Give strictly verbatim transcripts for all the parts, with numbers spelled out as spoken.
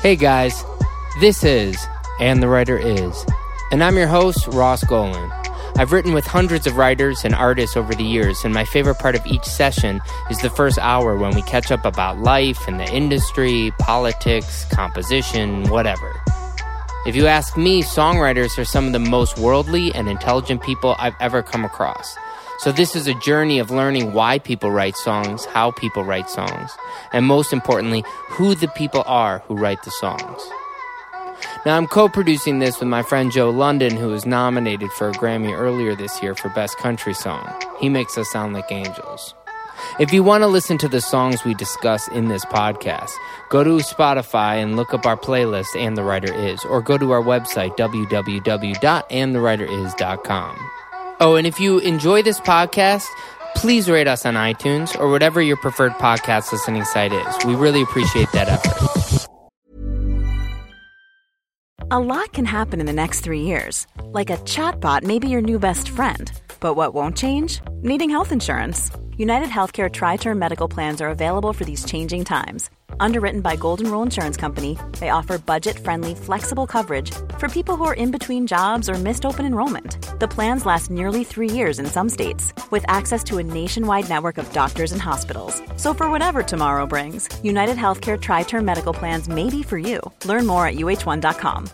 Hey guys, this is And the Writer Is, and I'm your host, Ross Golan. I've written with hundreds of writers and artists over the years, and my favorite part of each session is the first hour when we catch up about life and the industry, politics, composition, whatever. If you ask me, songwriters are some of the most worldly and intelligent people I've ever come across. So this is a journey of learning why people write songs, how people write songs, and most importantly, who the people are who write the songs. Now, I'm co-producing this with my friend Joe London, who was nominated for a Grammy earlier this year for Best Country Song. He makes us sound like angels. If you want to listen to the songs we discuss in this podcast, go to Spotify and look up our playlist, And the Writer Is, or go to our website, w w w dot and the writer is dot com. Oh, and if you enjoy this podcast, please rate us on iTunes or whatever your preferred podcast listening site is. We really appreciate that effort. A lot can happen in the next three years. Like a chatbot may be your new best friend. But what won't change? Needing health insurance. United Healthcare Tri-Term Medical Plans are available for these changing times. Underwritten by Golden Rule Insurance Company, they offer budget-friendly, flexible coverage for people who are in between jobs or missed open enrollment. The plans last nearly three years in some states, with access to a nationwide network of doctors and hospitals. So for whatever tomorrow brings, United Healthcare Tri-Term Medical Plans may be for you. Learn more at u h one dot com.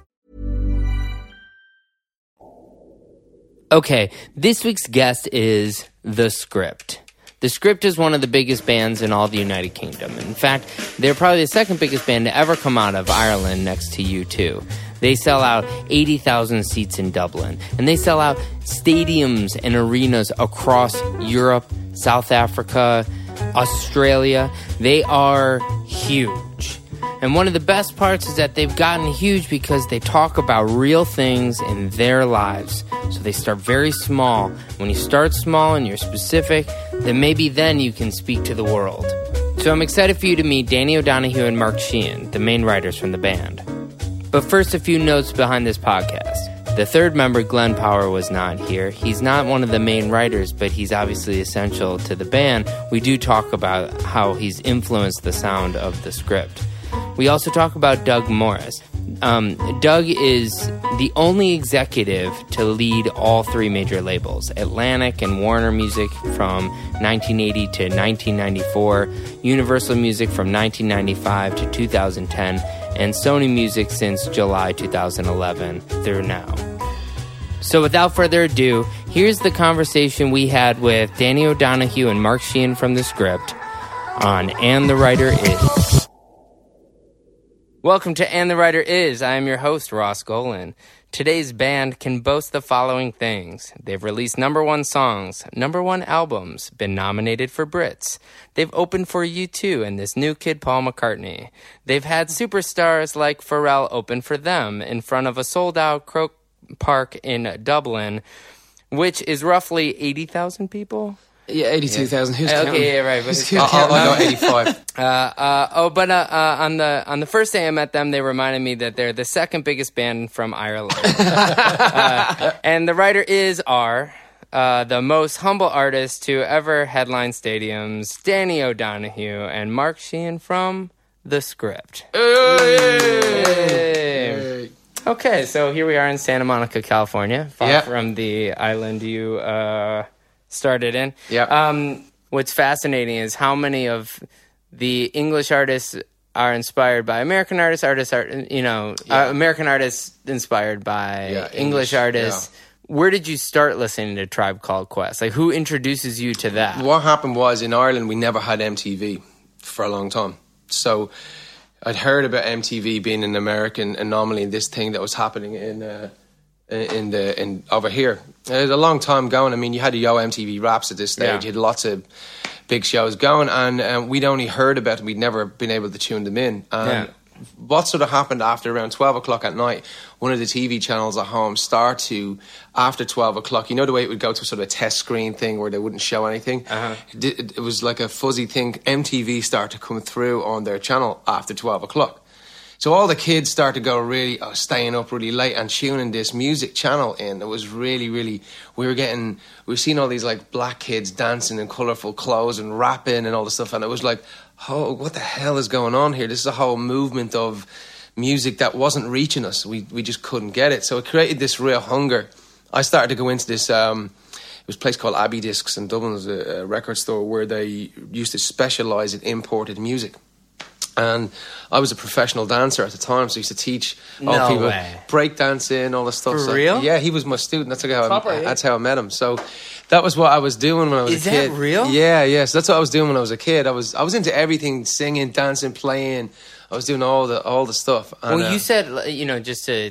Okay, this week's guest is The Script. The Script is one of the biggest bands in all the United Kingdom. In fact, they're probably the second biggest band to ever come out of Ireland next to U two. They sell out eighty thousand seats in Dublin, and they sell out stadiums and arenas across Europe, South Africa, Australia. They are huge. And one of the best parts is that they've gotten huge because they talk about real things in their lives. So they start very small. When you start small and you're specific, then maybe then you can speak to the world. So I'm excited for you to meet Danny O'Donoghue and Mark Sheehan, the main writers from the band. But first, a few notes behind this podcast. The third member, Glenn Power, was not here. He's not one of the main writers, but he's obviously essential to the band. We do talk about how he's influenced the sound of The Script. We also talk about Doug Morris. Um, Doug is the only executive to lead all three major labels, Atlantic and Warner Music from nineteen eighty to nineteen ninety-four, Universal Music from nineteen ninety-five to two thousand ten, and Sony Music since July two thousand eleven through now. So without further ado, here's the conversation we had with Danny O'Donoghue and Mark Sheehan from The Script on And the Writer Is. Welcome to And the Writer Is. I am your host, Ross Golan. Today's band can boast the following things. They've released number one songs, number one albums, been nominated for Brits. They've opened for U two and this new kid, Paul McCartney. They've had superstars like Pharrell open for them in front of a sold-out Croke Park in Dublin, which is roughly eighty thousand people. Yeah, eighty-two thousand. Yeah. Who's okay, counting? yeah, right. But Who's counting? I, I got eighty-five. Uh, uh, oh, but uh, uh, on the on the first day I met them, they reminded me that they're the second biggest band from Ireland. uh, and the writer is are uh, the most humble artists to ever headline stadiums, Danny O'Donoghue and Mark Sheehan from The Script. Hey! Hey. Okay, so here we are in Santa Monica, California, far yeah. from the island you uh, started in. Yeah. Um, what's fascinating is how many of the English artists are inspired by American artists, artists are, you know, yeah. uh, American artists inspired by yeah, English, English artists. Yeah. Where did you start listening to Tribe Called Quest? Like, who introduces you to that? What happened was, in Ireland, we never had M T V for a long time. So I'd heard about M T V being an American anomaly, this thing that was happening in uh, in the in over here. It was a long time going. I mean, you had the Yo M T V Raps at this stage. Yeah. You had lots of big shows going, and um, we'd only heard about them. We'd never been able to tune them in. And yeah. what sort of happened after around twelve o'clock at night, one of the T V channels at home start to, after twelve o'clock, you know the way it would go to sort of a test screen thing where they wouldn't show anything? Uh-huh. It, it was like a fuzzy thing. M T V started to come through on their channel after twelve o'clock. So all the kids started to go really, uh, staying up really late and tuning this music channel in. It was really, really, we were getting, we were seeing all these like black kids dancing in colourful clothes and rapping and all this stuff. And it was like, oh, what the hell is going on here? This is a whole movement of music that wasn't reaching us. We we just couldn't get it. So it created this real hunger. I started to go into this. Um, it was a place called Abbey Discs in Dublin. It was a, a record store where they used to specialise in imported music. And I was a professional dancer at the time, so I used to teach all No people way. break dancing, all this stuff. For so, real? Yeah, he was my student. That's how Proper, I, yeah. that's how I met him. So that was what I was doing when I was Is a that kid. real? Yeah, yeah. So that's what I was doing when I was a kid. I was I was into everything: singing, dancing, playing. I was doing all the all the stuff. And, Well, you uh, said, you know, just to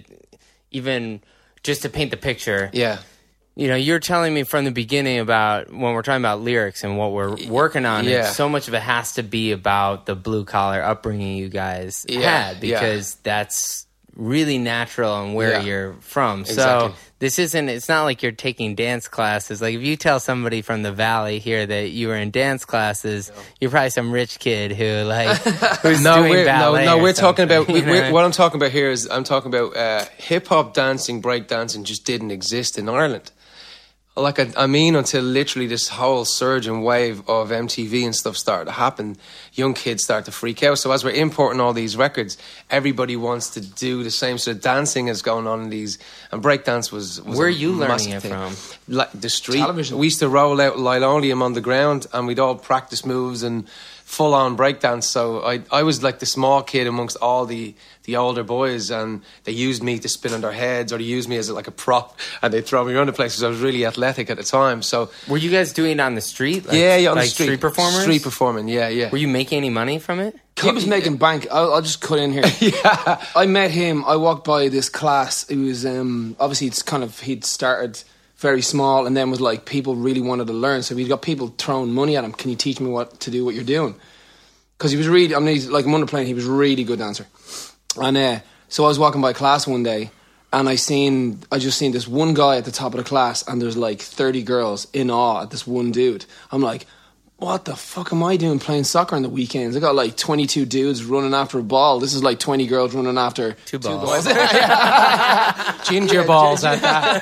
even just to paint the picture. yeah. You know, you're telling me from the beginning about when we're talking about lyrics and what we're working on. Yeah. And so much of it has to be about the blue collar upbringing you guys Yeah, had, yeah. because that's really natural and where Yeah. you're from. Exactly. So this isn't. It's not like you're taking dance classes. Like if you tell somebody from the valley here that you were in dance classes, you're probably some rich kid who like who's No, doing we're, no, ballet. no. or We're talking something, about we, you know? we're, what I'm talking about here is I'm talking about uh, hip hop dancing, break dancing just didn't exist in Ireland. Like I, I mean, until literally this whole surge and wave of M T V and stuff started to happen, young kids start to freak out. So as we're importing all these records, everybody wants to do the same sort of dancing as going on in these. And breakdance was, was Where a are you learning massive it thing. from? Like the street. Television. We used to roll out linoleum on the ground, and we'd all practice moves and full on breakdance. So I I was like the small kid amongst all the the older boys, and they used me to spin on their heads, or they used me as like a prop, and they'd throw me around the place because I was really athletic at the time. So Were you guys doing it on the street? Like, yeah, yeah, on like the street, street performers. street performing. Yeah, yeah. Were you making any money from it? He was making bank. I'll, I'll just cut in here. yeah, I met him. I walked by this class. It was um, obviously it's kind of he'd started very small, and then was like people really wanted to learn. So we got people throwing money at him. Can you teach me what to do? What you're doing? Because he was really. I mean, he's like I'm underplaying. He was a really good dancer, and uh, so I was walking by class one day, and I seen I just seen this one guy at the top of the class, and there's like thirty girls in awe at this one dude. I'm like, what the fuck am I doing playing soccer on the weekends? I got like twenty-two dudes running after a ball. This is like twenty girls running after Two balls. ginger balls at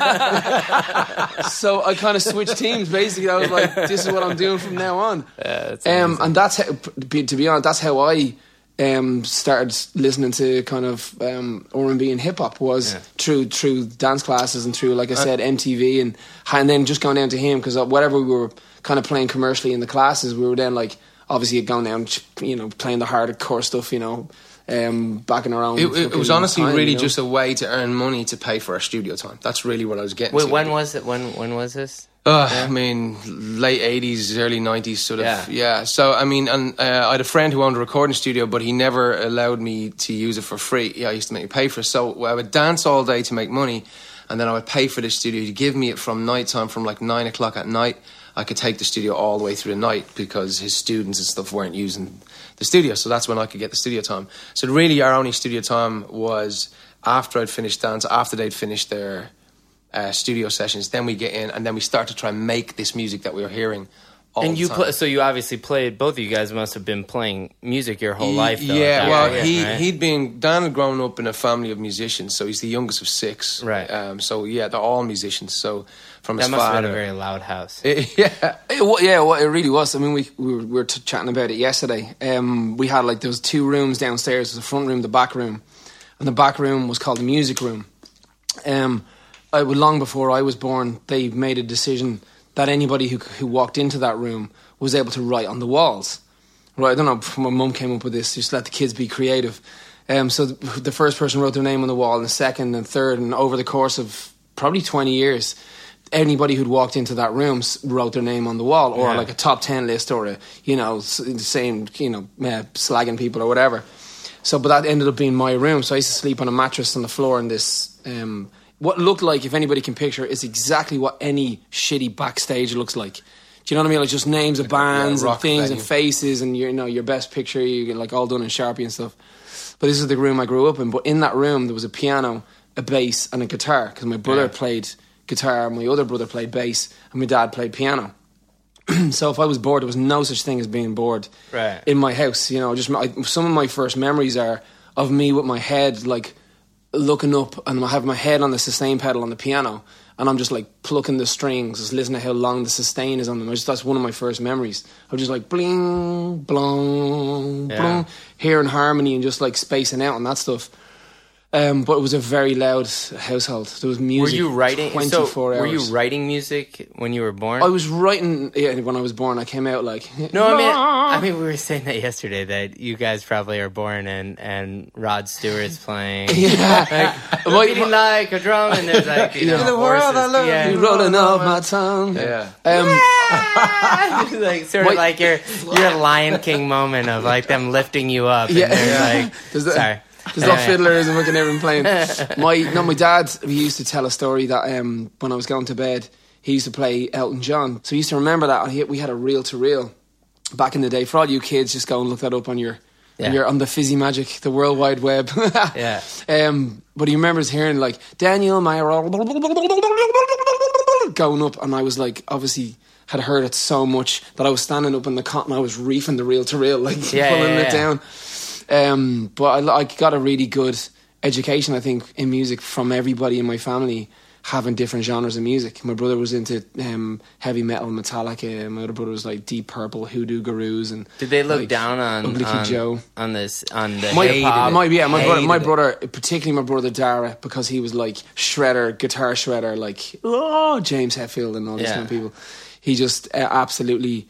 that. So I kind of switched teams. Basically, I was like, "This is what I'm doing from now on." that's um, and that's how, to be honest, that's how I um, started listening to kind of um, R and B and hip hop was Yeah. through through dance classes and through, like I said, M T V, and and then just going down to him because whatever we were kind of playing commercially in the classes, we were then like obviously going down, you know, playing the hardcore stuff, you know. Um, backing around. It, it was fucking honestly time, really you know? just a way to earn money to pay for our studio time. That's really what I was getting Wait, to. when was it? When when was this? Uh, I mean, late eighties, early nineties, sort of. Yeah. Yeah. So, I mean, and uh, I had a friend who owned a recording studio, but he never allowed me to use it for free. Yeah, I used to make me pay for it. So I would dance all day to make money, and then I would pay for the studio. He'd give me it from night time, from like nine o'clock at night. I could take the studio all the way through the night because his students and stuff weren't using the studio. So that's when I could get the studio time. So really, our only studio time was after I'd finished dance, after they'd finished their uh, studio sessions. Then we get in, and then we start to try and make this music that we were hearing. All And the you time. play, so you obviously played. Both of you guys must have been playing music your whole life, though. Yeah, at that well, point, he right? he'd been Dan had grown up in a family of musicians, so he's the youngest of six. Right. Um, so yeah, they're all musicians. So from his that must have father, been a very loud house. yeah, It, wa- yeah, well, it really was. I mean, we we were, we were t- chatting about it yesterday. Um, we had like there was two rooms downstairs. There was the front room, the back room, and the back room was called the music room. Um, I, long before I was born, they made a decision that anybody who who walked into that room was able to write on the walls. Right? I don't know. My mum came up with this. Just let the kids be creative. Um, so the, the first person wrote their name on the wall, and the second and third, and over the course of probably twenty years. Anybody who'd walked into that room s- wrote their name on the wall, or Yeah. like a top ten list, or a you know s- saying you know uh, slagging people or whatever. So, but that ended up being my room. So I used to sleep on a mattress on the floor in this. Um, what looked like, if anybody can picture, is exactly what any shitty backstage looks like. Do you know what I mean? Like just names of bands yeah, and rock things venue. and faces, and your, you know your best picture, you get like all done in Sharpie and stuff. But this is the room I grew up in. But in that room, there was a piano, a bass, and a guitar because my brother Yeah. played guitar, my other brother played bass, and my dad played piano. So if I was bored, there was no such thing as being bored Right. in my house. You know, just I, some of my first memories are of me with my head like looking up, and I have my head on the sustain pedal on the piano, and I'm just like plucking the strings, just listening to how long the sustain is on them. I just, that's one of my first memories. I'm just like bling, blong, Yeah. blong, hearing harmony and just like spacing out on that stuff. Um, but it was a very loud household. There was music. Were you writing? twenty-four so, hours. Were you writing music when you were born? I was writing. Yeah, when I was born, I came out like. No, I mean, I mean, we were saying that yesterday that you guys probably are born and and Rod Stewart's playing. Yeah, like, beating like a drum, and there's like you know, In the world horses. I love yeah. you. rolling off my tongue. Yeah. Um, like sort of Wait. like your your Lion King moment of like them lifting you up. Yeah. And there's like There's the- sorry. There's no fiddlers and fucking everyone playing. My no, my dad. He used to tell a story that um, when I was going to bed, he used to play Elton John. So he used to remember that. He, we had a reel to reel back in the day. For all you kids, just go and look that up on your, Yeah. on, your on the Fizzy Magic, the World Wide Web. Yeah. Um, but he remembers hearing like Daniel Meyer going up, and I was like, obviously. Had heard it so much that I was standing up in the cot and I was reefing the reel to reel, like Yeah, pulling yeah, it yeah. down. Um, but I, I got a really good education, I think, in music from everybody in my family having different genres of music. My brother was into um, heavy metal, Metallica. My other brother was like Deep Purple, Hoodoo Gurus, and Did they look like, down on Ugly Kid on, Joe? on this on the My, hip hop? my yeah, my brother, Hated my it. brother, particularly my brother Dara, because he was like shredder, guitar shredder, like oh James Hetfield and all these Yeah. kind of people. He just uh, absolutely,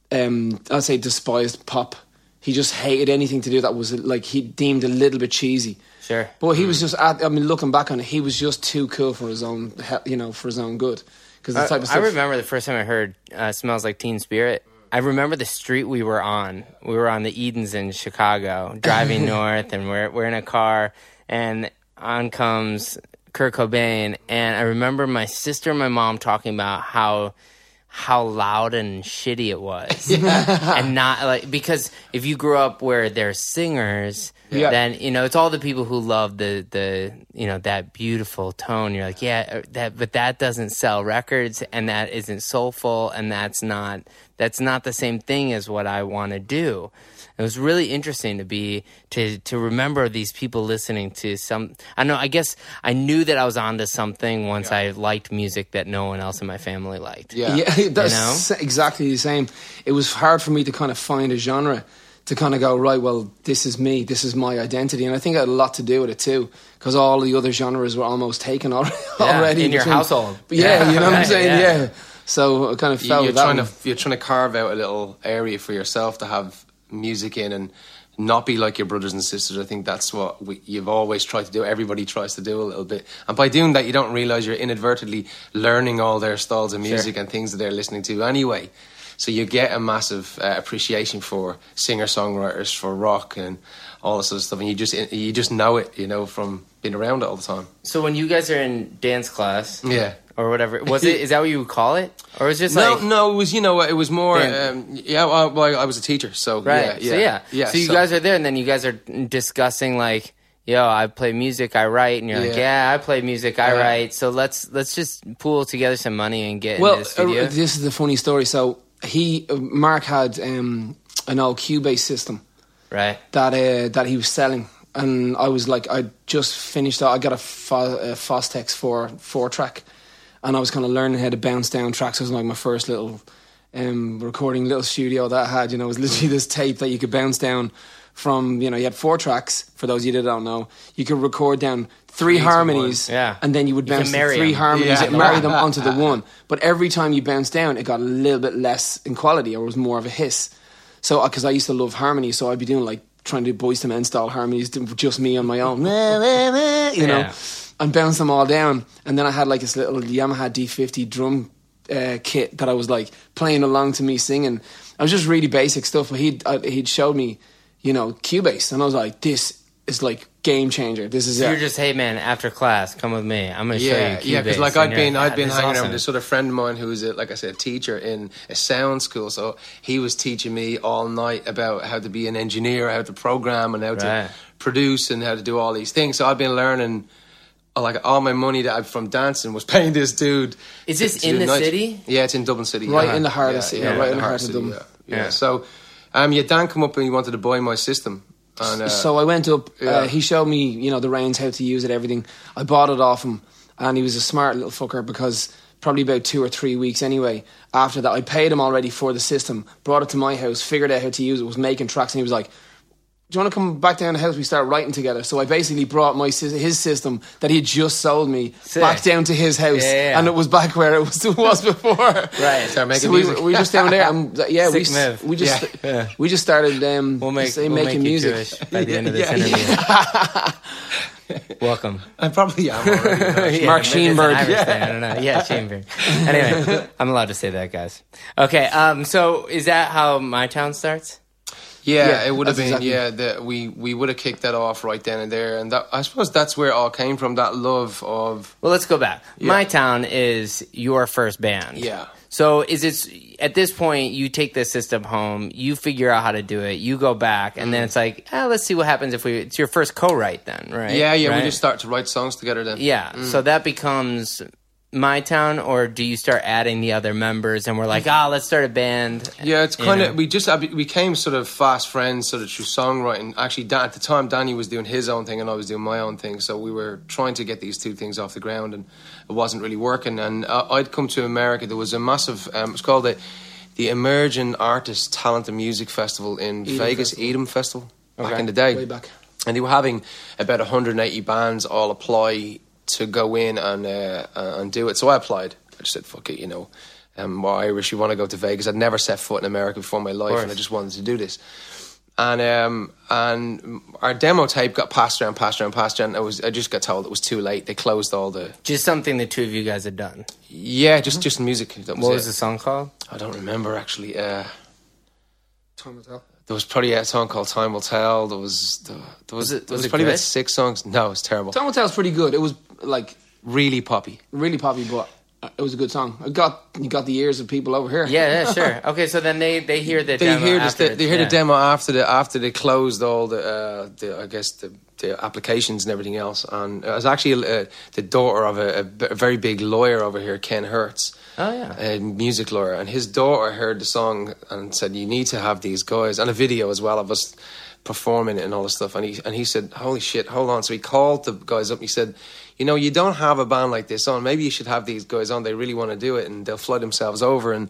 um, I'd say, despised pop. He just hated anything to do that was like he deemed a little bit cheesy. Sure. But he was just, at, I mean, looking back on it, he was just too cool for his own, he- you know, for his own good. Because the I, type of I stuff. remember the first time I heard uh, "Smells Like Teen Spirit." I remember the street we were on. We were on the Edens in Chicago, driving north, and we're we're in a car, and on comes Kurt Cobain, and I remember my sister and my mom talking about how how loud and shitty it was, and not like because if you grew up where there's singers. Yeah. Then you know it's all the people who love the the you know that beautiful tone. You're like, yeah, that, but that doesn't sell records, and that isn't soulful, and that's not that's not the same thing as what I want to do. It was really interesting to be to to remember these people listening to some. I know. I guess I knew that I was onto something once I liked music that no one else in my family liked. Yeah. Yeah, that's You know? s- exactly the same. It was hard for me to kind of find a genre to kind of go, right, well, this is me, this is my identity. And I think it had a lot to do with it too, because all the other genres were almost taken al- Yeah, already. in your between- household. But yeah, Yeah, you know what I'm right, saying? yeah. Yeah. So I kind of You- felt you're that trying one. to you're trying to carve out a little area for yourself to have music in and not be like your brothers and sisters. I think that's what we, you've always tried to do. Everybody tries to do a little bit, and by doing that, you don't realize you're inadvertently learning all their styles of music Sure. and things that they're listening to anyway. So you get a massive uh, appreciation for singer-songwriters, for rock, and all this sort of stuff, and you just you just know it, you know, from being around it all the time. So when you guys are in dance class, Yeah. or whatever, was it? Is that what you would call it, or was it just No, like no, it was, you know, it was more, Dan- um, yeah, well, well, I was a teacher, so, right? yeah, So yeah, yeah. So you guys are there, and then you guys are discussing like, yo, I play music, I write, and you're like, Yeah. yeah, I play music, I Yeah. write. So let's let's just pool together some money and get Well, into the studio. uh, this is the funny story. So he, uh, Mark had um, an old Cubase system right. that uh, that he was selling, and I was like, I just finished. I got a, Fo- a Fostex four four track, and I was kind of learning how to bounce down tracks. It was like my first little um, recording little studio that I had. You know, it was literally this tape that you could bounce down from. You know, you had four tracks. For those of you that don't know, you could record down three into harmonies, one. Yeah. and then you would You can bounce the marry three 'em. harmonies Yeah. and marry them onto the one. But every time you bounced down, it got a little bit less in quality, or it was more of a hiss. So, because I used to love harmony, so I'd be doing like trying to do Boyz two Men style harmonies, just me on my own, you know, Yeah. and bounce them all down. And then I had like this little Yamaha D fifty drum uh, kit that I was like playing along to me singing. I was just really basic stuff, but he'd uh, he'd showed me, you know, Cubase, and I was like, this is like game changer. This is So it. you're just, hey man, after class, come with me. I'm gonna show Yeah, you yeah, Cubase. because like And I'd you're been, like, I'd been "Ah, this is hanging around awesome." with this sort of friend of mine who was, a, like I said, a teacher in a sound school. So he was teaching me all night about how to be an engineer, how to program, and how Right. to produce, and how to do all these things. So I've been learning. uh, Like all my money that I've from dancing was paying this dude. Is to- this to in do the nights. city? Yeah, it's in Dublin City. Right yeah. in the heart of city, right in the heart of Dublin. Yeah, yeah. Yeah. So, um, yeah, Dan come up and he wanted to buy my system. And, uh, So I went up. yeah. Uh, he showed me, you know, the reins, how to use it, everything. I bought it off him, and he was a smart little fucker because probably about two or three weeks anyway. After that, I paid him already for the system. Brought it to my house, figured out how to use it, was making tracks, and he was like, do you want to come back down to the house? We start writing together. So I basically brought my his system that he had just sold me Sick. back down to his house, yeah, yeah. and it was back where it was, it was before. Right, start making so music. We, we were just down there, and yeah, Sick we move. we just yeah. Yeah. we just started um, we'll make, say, we'll making make you music Jewish by the end of this yeah, interview. Yeah. Welcome. I probably am already. yeah, Mark Sheenberg. Yeah. Thing, I don't know. Yeah, Sheenberg. Anyway, I'm allowed to say that, guys. Okay, um, so is that how My Town starts? Yeah, Yeah, it would have that's been. exactly- Yeah, the, we we would have kicked that off right then and there, and that, I suppose that's where it all came from. That love of Well, let's go back. Yeah. My Town is your first band. yeah. So is it at this point you take the system home, you figure out how to do it, you go back, and then it's like, ah, let's see what happens if we. It's your first co-write then, right? Yeah, yeah. Right? We just start to write songs together then. Yeah. So that becomes My Town, or do you start adding the other members and we're like, ah, let's start a band? Yeah, it's You kind know. of we just uh, we became sort of fast friends, sort of through songwriting. Actually, Dan, at the time, Danny was doing his own thing and I was doing my own thing, so we were trying to get these two things off the ground, and it wasn't really working. And uh, I'd come to America. There was a massive. Um, it's called the the Emerging Artists Talent and Music Festival in Edom Vegas, Festival. Edom Festival, back Okay. in the day. way back. And they were having about one hundred eighty bands all apply to go in and uh, uh, and do it. So I applied. I just said, fuck it, you know. Um, we're Irish, you want to go to Vegas. I'd never set foot in America before in my life, and I just wanted to do this. And um, and our demo tape got passed around, passed around, passed around. I was I just got told it was too late. They closed all the Just something the two of you guys had done. yeah, just just music. That was What it. was the song called? I don't remember actually. Uh, Time will tell. there was probably a song called "Time Will Tell." There was there, there was Was it- there was, was it probably good? about six songs. No, it was terrible. Time will tell is pretty good. It was like Really poppy. really poppy, but it was a good song. It got you got the ears of people over here. Yeah, yeah, sure. Okay, so then they, they hear the They demo hear this. after They, they hear yeah. the demo after the after they closed all the, uh, the I guess the, the applications and everything else. And it was actually uh, the daughter of a, a b- a very big lawyer over here, Ken Hertz, Oh, yeah. a music lawyer, and his daughter heard the song and said, "You need to have these guys," and a video as well of us performing it and all this stuff. And he and he said, "Holy shit, hold on!" So he called the guys up. And he said, "You know, you don't have a band like this on. Maybe you should have these guys on. They really want to do it, and they'll fly themselves over." And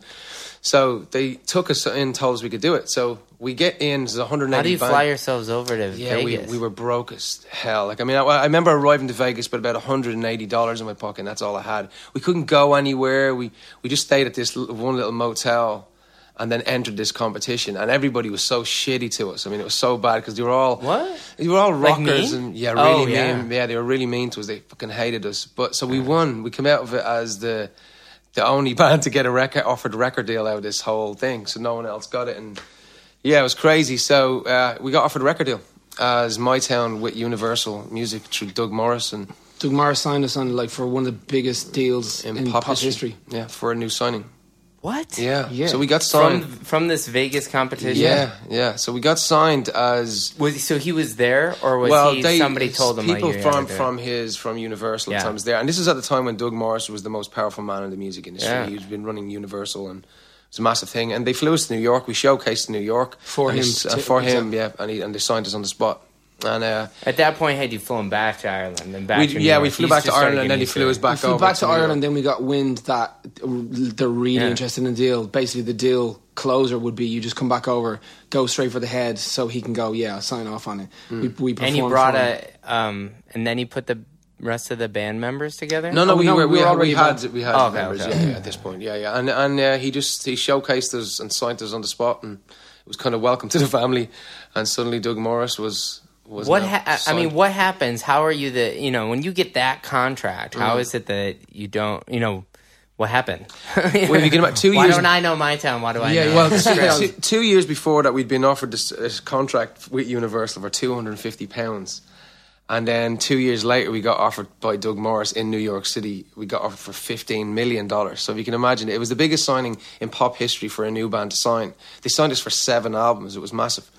so they took us in, told us we could do it. So we get in. There's one hundred eighty How do you band- fly yourselves over to Yeah, we, Vegas? we were broke as hell. Like, I mean, I, I remember arriving to Vegas with about one hundred eighty dollars in my pocket, and that's all I had. We couldn't go anywhere. We we just stayed at this little, one little motel and then entered this competition. And everybody was so shitty to us. I mean, it was so bad because they were all... What? They were all Like rockers. mean? and Yeah, Oh, really yeah. mean. Yeah, they were really mean to us. They fucking hated us. But so we won. We came out of it as the the only band to get a record offered a record deal out of this whole thing. So no one else got it. And yeah, it was crazy. So uh, we got offered a record deal as My Town with Universal Music through Doug Morris and Doug Morris signed us on like for one of the biggest deals in, in, pop, pop, history. history. Yeah, for a new signing. What? Yeah. Yeah. So we got From signed. from this Vegas competition? yeah, yeah. So we got signed as Was he, so he was there, or was well, he they, somebody told him? people like, you from gotta do it? from his from Universal Yeah. at times there, and this is at the time when Doug Morris was the most powerful man in the music industry. Yeah. He's been running Universal, and it's a massive thing. And they flew us to New York. We showcased in New York For and him, they- uh, t- for him, exactly. yeah. And he, and they signed us on the spot. And uh, At that point, had you flown back to Ireland and back we, to New yeah, York? we flew He's back to just started Ireland, and then getting he flew used us to it. back We flew over back to New York. Ireland, then we got wind that they're really Yeah. interested in the deal. Basically, the deal closer would be you just come back over, go straight for the head, so he can go, yeah, I'll sign off on it. We, we And he performed brought for him. a, um, and then he put the rest of the band members together. No, no, Oh, we no, were we we, were had, already we had back. we had Oh, okay, members okay. Yeah, yeah, at this point, yeah, yeah, and and uh, he just he showcased us and signed us on the spot, and it was kind of welcome to the family. And suddenly, Doug Morris was was What now ha- I signed. mean, what happens? How are you the? You know, when you get that contract, Mm. how is it that you don't? You know, what happened? Well, if you get about two Why years- don't I know My Town? Why do I Yeah, know? yeah. Well, Yeah. two, two years before that, we'd been offered this, this contract with Universal for two hundred and fifty pounds, and then two years later, we got offered by Doug Morris in New York City. We got offered for fifteen million dollars. So if you can imagine, it was the biggest signing in pop history for a new band to sign. They signed us for seven albums. It was massive.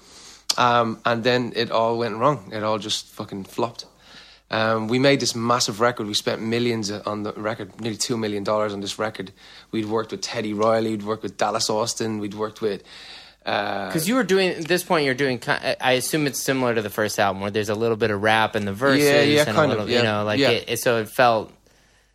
Um, and then it all went wrong. It all just fucking flopped. Um, we made this massive record. We spent millions on the record, nearly two million dollars on this record. We'd worked with Teddy Riley. We'd worked with Dallas Austin. We'd worked with. Uh, Because you were doing at this point, you're doing. ki- I assume it's similar to the first album, where there's a little bit of rap in the verses. Yeah, yeah, and kind a little, of, You yeah, know, like yeah. it, it- so it felt.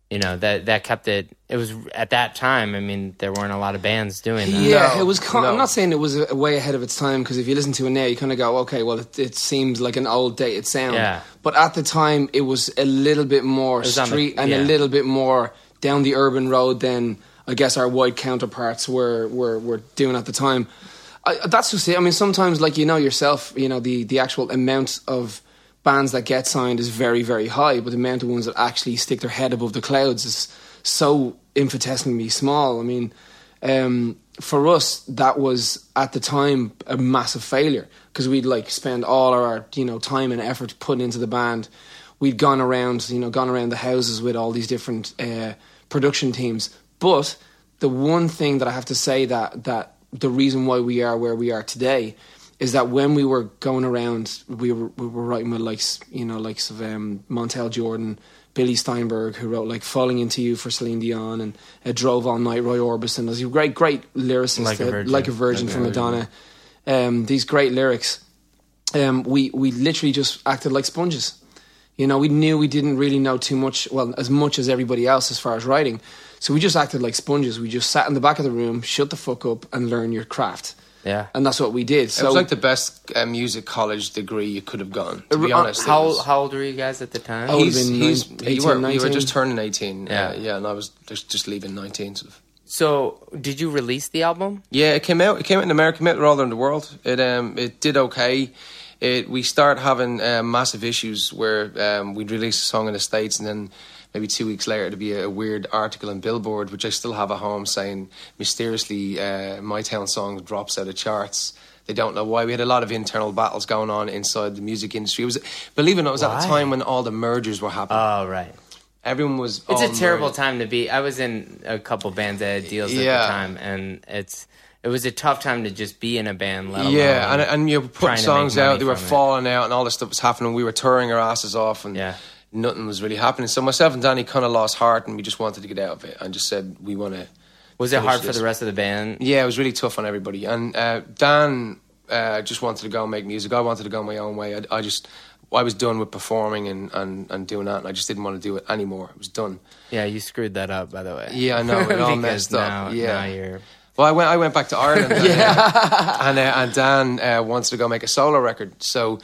you know, that that kept it. It was at that time. I mean, there weren't a lot of bands doing that. Yeah, No, it was. Con- no. I'm not saying it was a, way ahead of its time, because if you listen to it now, you kind of go, okay, well, it, it seems like an old dated sound. Yeah. But at the time, it was a little bit more was on the- street and yeah. a little bit more down the urban road than I guess our white counterparts were were, were doing at the time. I, that's just it. I mean, sometimes, like you know yourself, you know the the actual amount of bands that get signed is very, very high, but the amount of ones that actually stick their head above the clouds is so infinitesimally small. I mean, um, for us, that was at the time a massive failure, because we'd like spend all our you know time and effort putting into the band. We'd gone around, you know, gone around the houses with all these different uh, production teams. But the one thing that I have to say that that the reason why we are where we are today is that when we were going around, we were we were writing with likes, you know, likes of um, Montel Jordan, Billy Steinberg, who wrote like "Falling Into You" for Celine Dion, and uh, "Drove All Night," Roy Orbison. There's a great, great lyricist, Like a uh, Virgin, like a virgin like for a virgin. Madonna. Um, these great lyrics. Um, we we literally just acted like sponges. You know, we knew we didn't really know too much, well, as much as everybody else as far as writing. So we just acted like sponges. We just sat in the back of the room, shut the fuck up, and learn your craft. Yeah. And that's what we did. So It was like the best uh, music college degree you could have gone, to be Uh, honest. It How was- how old were you guys at the time? I would've he's, been he's, nine- you, eighteen, were, you were nineteen. just turning eighteen. Yeah. Uh, yeah, and I was just, just leaving nineteen. Sort of. So, did you release the album? Yeah, it came out. It came out in America. It came out all around the world. It um it did okay. It we started having uh, massive issues where um, we'd release a song in the States, and then maybe two weeks later it'd be a, a weird article in Billboard, which I still have at home, saying mysteriously uh, My Town Song drops out of charts. They don't know why. We had a lot of internal battles going on inside the music industry. It was, believe it or not, it was at Why? the time when all the mergers were happening. Oh, right. Everyone was. It's all a terrible merged. time to be. I was in a couple bands that had deals at Yeah. the time, and it's it was a tough time to just be in a band. Let alone Yeah, and and you were trying putting to make songs out, money they were from it. falling out, and all this stuff was happening. We were touring our asses off, and Yeah. nothing was really happening. So myself and Danny kind of lost heart, and we just wanted to get out of it, and just said we want to. Was it finish hard for this. the rest of the band? Yeah, it was really tough on everybody, and uh, Dan uh, just wanted to go and make music. I wanted to go my own way. I, I just. I was done with performing and, and, and doing that, and I just didn't want to do it anymore. It was done. Yeah, you screwed that up, by the way. Yeah, I know, it all Because messed up. now- Yeah. now you're. Well, I went. I went back to Ireland, and, uh, and, uh, and Dan uh, wants to go make a solo record. So,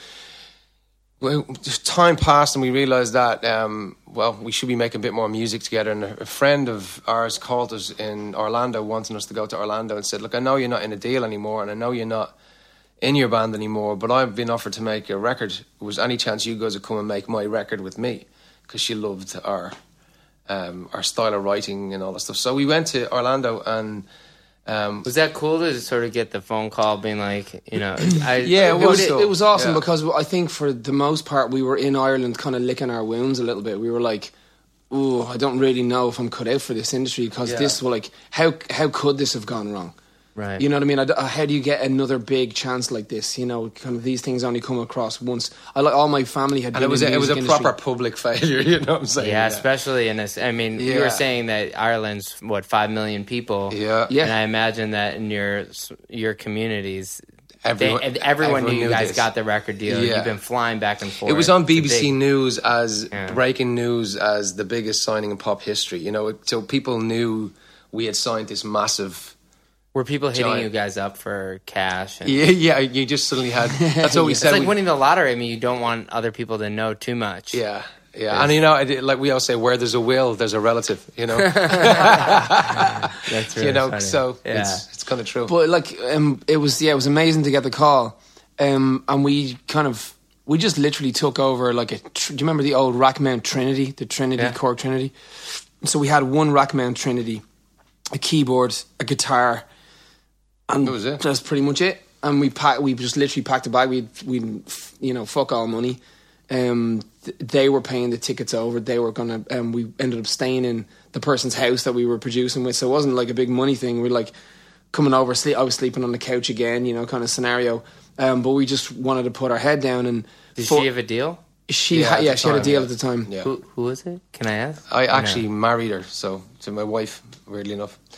well, just time passed, and we realised that um, well, we should be making a bit more music together. And a, a friend of ours called us in Orlando, wanting us to go to Orlando, and said, "Look, I know you're not in a deal anymore, and I know you're not in your band anymore, but I've been offered to make a record. Was any chance you guys would come and make my record with me?" Because she loved our um, our style of writing and all that stuff. So we went to Orlando, and. Um, Was that cool to sort of get the phone call being like, you know, I, Yeah, it It was. was, so, it was awesome yeah. because I think for the most part we were in Ireland kind of licking our wounds a little bit. We were like, ooh, I don't really know if I'm cut out for this industry, because Yeah. this, well, like, how how could this have gone wrong? Right. You know what I mean? I d how do you get another big chance like this? You know, kind of these things only come across once. I like all my family had And been it was in a, the it was a music industry. proper public failure, you know what I'm saying? Yeah, especially in this. I mean, you Yeah. were saying that Ireland's what five million people. Yeah. Yeah. and I imagine that in your your communities, Everyone- they, everyone, everyone knew you knew guys this. got the record deal. Yeah. You've been flying back and forth. It was on It's a B B C big- News as Yeah. breaking news as the biggest signing in pop history. You know, it- so people knew we had signed this massive. Were people hitting giant- you guys up for cash? And Yeah, yeah. You just suddenly had. That's what we It's said. like we- winning the lottery. I mean, you don't want other people to know too much. yeah, yeah. And you know, I did, like we all say, where there's a will, there's a relative. You know, That's really you know. funny. So yeah. it's it's kind of true. But like, um, it was yeah, it was amazing to get the call, um, and we kind of we just literally took over like a. Tr- do you remember the old Rackmount Trinity, the Trinity Yeah. Cork Trinity? So we had one Rackmount Trinity, a keyboard, a guitar, and That was it. that's pretty much it. And we pack, we just literally packed a bag. We we you know fuck all money. Um, th- they were paying the tickets over. They were gonna. Um, we ended up staying in the person's house that we were producing with. So it wasn't like a big money thing. We're like coming over. Sleep. I was sleeping on the couch again. You know, kind of scenario. Um, but we just wanted to put our head down. And Did for- she have a deal? She Yeah, ha- at yeah, the she had a time, deal yeah. at the time. Yeah. Who who was it? Can I ask? I actually married her, so to my wife, weirdly enough.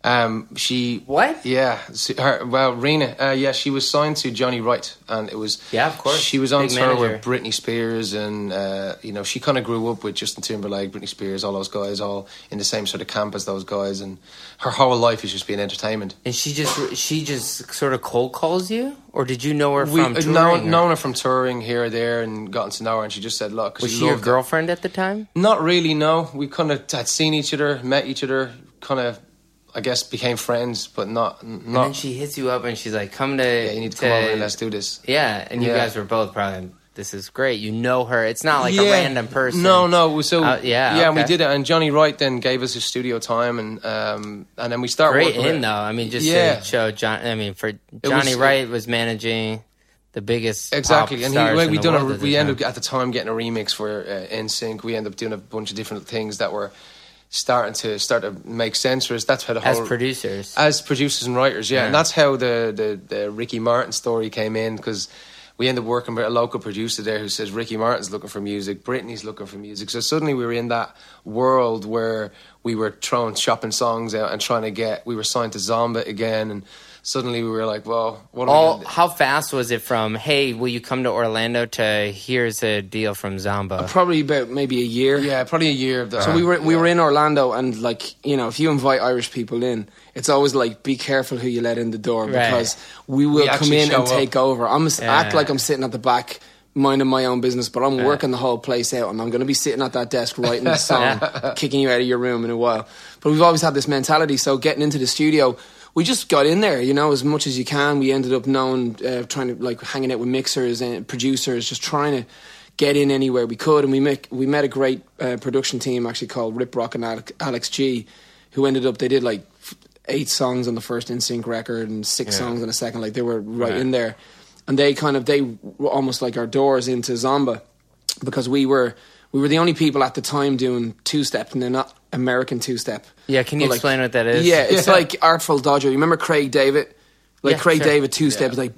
Um, she What? Yeah, she- her, well, Rena. Uh, yeah, she was signed to Johnny Wright, and it was Yeah, of course. She was on Big tour manager. with Britney Spears, and uh, you know, she kind of grew up with Justin Timberlake, Britney Spears, all those guys, all in the same sort of camp as those guys, and her whole life is just being entertainment. And she just she just sort of cold calls you, or did you know her We from uh, touring? known, or- known her from touring here or there, and gotten to know her, and she just said, "Look," 'cause Was she your loved it. girlfriend at the time? Not really, no. We kind of had seen each other, met each other, kind of, I guess, became friends, but not And not. then she hits you up and she's like, "Come to Yeah, you need to come over and let's do this. Yeah, and you Yeah. guys were both probably, this is great. You know her. It's not like a Yeah. random person. No, no. So Uh, yeah, yeah, and we okay. did it, and Johnny Wright then gave us his studio time, and um, and then we started Great working in with- though. I mean, just Yeah. to show John. I mean, for was- Johnny Wright was managing the biggest Exactly, pop and stars he, in we the done world a, at the we ended time. up at the time getting a remix for uh, N Sync. We ended up doing a bunch of different things that were starting to start to make sense for us. That's how the as whole producers. as producers and writers, yeah, Yeah. and that's how the, the the Ricky Martin story came in, because we ended up working with a local producer there who says Ricky Martin's looking for music, Britney's looking for music. So suddenly we were in that world where we were throwing shopping songs out and trying to get. We were signed to Zomba again, and suddenly we were like, well, what are we All gonna do? how fast was it from hey, will you come to Orlando to here's a deal from Zomba? Probably about maybe a year. Yeah, probably a year of that. So we were we yeah. were in Orlando, and like, you know, if you invite Irish people in, it's always like, be careful who you let in the door, Right. because we will We come actually in and show up. take over. I'm s Yeah. act like I'm sitting at the back minding my own business, but I'm working the whole place out, and I'm going to be sitting at that desk writing the song, kicking you out of your room in a while. But we've always had this mentality. So getting into the studio, we just got in there, you know, as much as you can. We ended up knowing, uh, trying to like hanging out with mixers and producers, just trying to get in anywhere we could. And we make we met a great uh, production team actually called Rip Rock and Alec- Alex G, who ended up, they did like f- eight songs on the first N Sync record and six songs on the second. Like they were right Yeah. in there, and they kind of they were almost like our doors into Zomba, because we were we were the only people at the time doing two step, and they're not American two step. Yeah, can you But, like, explain what that is? Yeah, it's Yeah. like Artful Dodger. You remember Craig David? Like Yeah, Craig sure. David two step Yeah. is like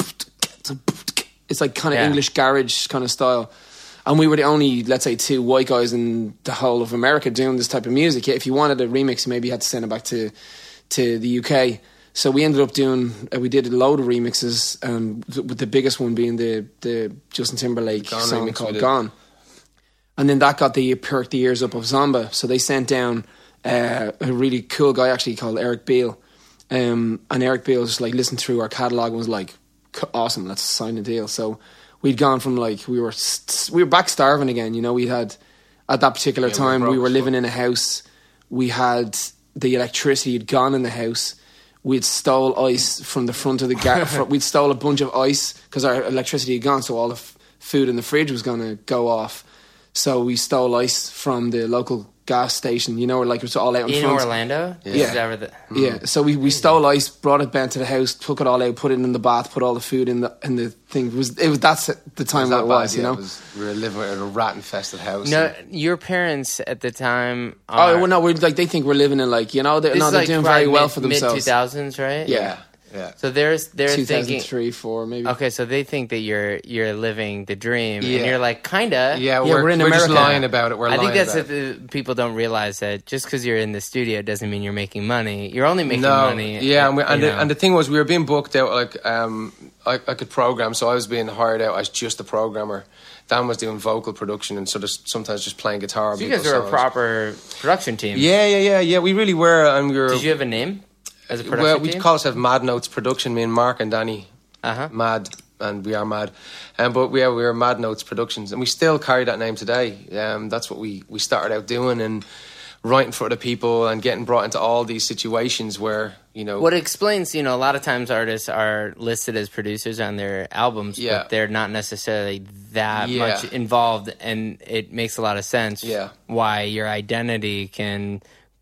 it's like kind of Yeah. English garage kind of style. And we were the only, let's say, two white guys in the whole of America doing this type of music. If you wanted a remix, you maybe had to send it back to to the U K. So we ended up doing, uh, we did a load of remixes, um, th- with the biggest one being the the Justin Timberlake Gone song remix we called did. "Gone." And then that got the perked the ears up of Zomba. So they sent down uh, a really cool guy actually called Eric Beale. Um, and Eric Beale just like listened through our catalogue and was like, "C- awesome, let's sign a deal." So we'd gone from like, we were st- we were back starving again, you know. We had, at that particular Yeah, we were time, we broke were as living fuck. in a house. We had, the electricity had gone in the house. We'd stole ice from the front of the gar- fr- we'd stole a bunch of ice because our electricity had gone, so all the f- food in the fridge was going to go off. So we stole ice from the local gas station, you know, like it was all out in, In front. Orlando? Yeah. Is that where the- Yeah, so we, we stole ice, brought it down to the house, took it all out, put it in the bath, put all the food in the in the thing. It was it was that's the time that it was, bad, you yeah, know. it was- we were living in a rat infested house. No, and- your parents at the time. Oh Are, well, no, we're like they think we're living in like, you know, they're, this no, is they're like doing probably very well mid, for Mid themselves. two thousands, right? Yeah, yeah. So there's they're two thousand thinking. three, four, maybe. Okay, so they think that you're you're living the dream, Yeah. and you're like, kinda. Yeah, Yeah, we're, we're in we're just America. lying about it. We're I lying think that's about what it. the, people don't realize, that just because you're in the studio doesn't mean you're making money. You're only making No, money. yeah, and, we, you and, the, know. and the thing was, we were being booked out like um, I, I could program, so I was being hired out as just a programmer. Dan was doing vocal production and sort of sometimes just playing guitar. So you people's guys are a songs. proper production team. Yeah, yeah, yeah, yeah. We really were, and we were. Did you have a name as a production well, we'd team? call ourselves Mad Notes Production. Me and Mark and Danny, Uh-huh. Mad, and we are Mad. Um, but we are we were Mad Notes Productions, and we still carry that name today. Um, that's what we we started out doing, and writing for other people and getting brought into all these situations where you know. What explains, you know, a lot of times artists are listed as producers on their albums, Yeah. but they're not necessarily that Yeah. much involved, and it makes a lot of sense Yeah. why your identity can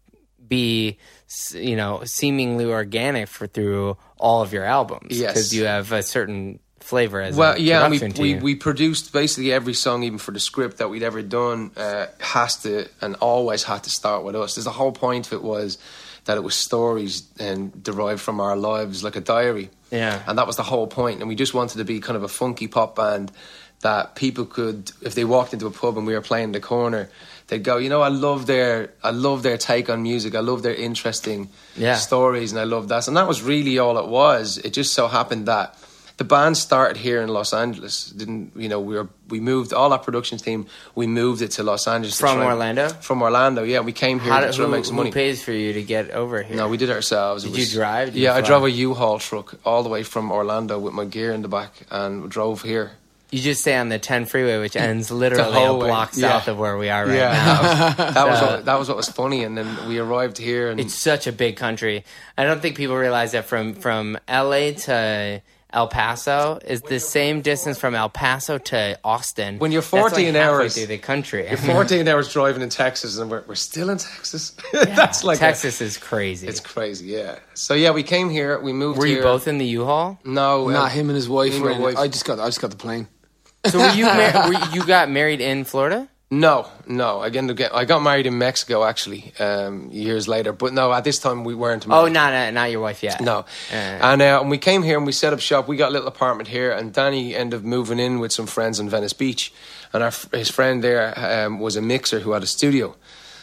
be, s- you know, seemingly organic for through all of your albums. Yes. Because you have a certain flavor as Well, a yeah, and we, production we team. we produced basically every song, even for the script that we'd ever done, uh, has to and always had to start with us. There's the whole point of it was that it was stories and derived from our lives, like a diary. Yeah. And that was the whole point. And we just wanted to be kind of a funky pop band that people could, if they walked into a pub and we were playing in the corner, they'd go, you know, I love their, I love their take on music. I love their interesting Yeah. stories, and I love that. And that was really all it was. It just so happened that the band started here in Los Angeles. Didn't you know? We were we moved all our production team. We moved it to Los Angeles to From try- Orlando? From Orlando, yeah. We came here How to did, try to who, make some who money. pays for you to get over here? No, we did it ourselves. It Did you drive? Did you yeah, I fly? drove a U-Haul truck all the way from Orlando with my gear in the back and drove here. You just stay on the ten freeway, which ends literally a whole way. block Yeah. south of where we are right yeah, now. that was, that, was So- what, that was what was funny. And then we arrived here, and It's such a big country. I don't think people realize that from, from L A to El Paso is the same distance from El Paso to Austin. When you're That's like fourteen halfway hours through the country. you're fourteen hours driving in Texas, and we're, we're still in Texas. That's like a- Texas is crazy. it's crazy, yeah. So yeah, we came here. We moved. Were here. you both in the U-Haul? No, Not uh, him and his wife me and were my in wife. it. I just got I just got the plane. So were you, mar- were you you got married in Florida? No, no. I ended up get, I got married in Mexico actually um, years later, but no, at this time we weren't married. Oh, not not, not your wife yet. No. Uh, And, uh, and we came here and we set up shop. We got a little apartment here, and Danny ended up moving in with some friends in Venice Beach. And our, his friend there um, was a mixer who had a studio.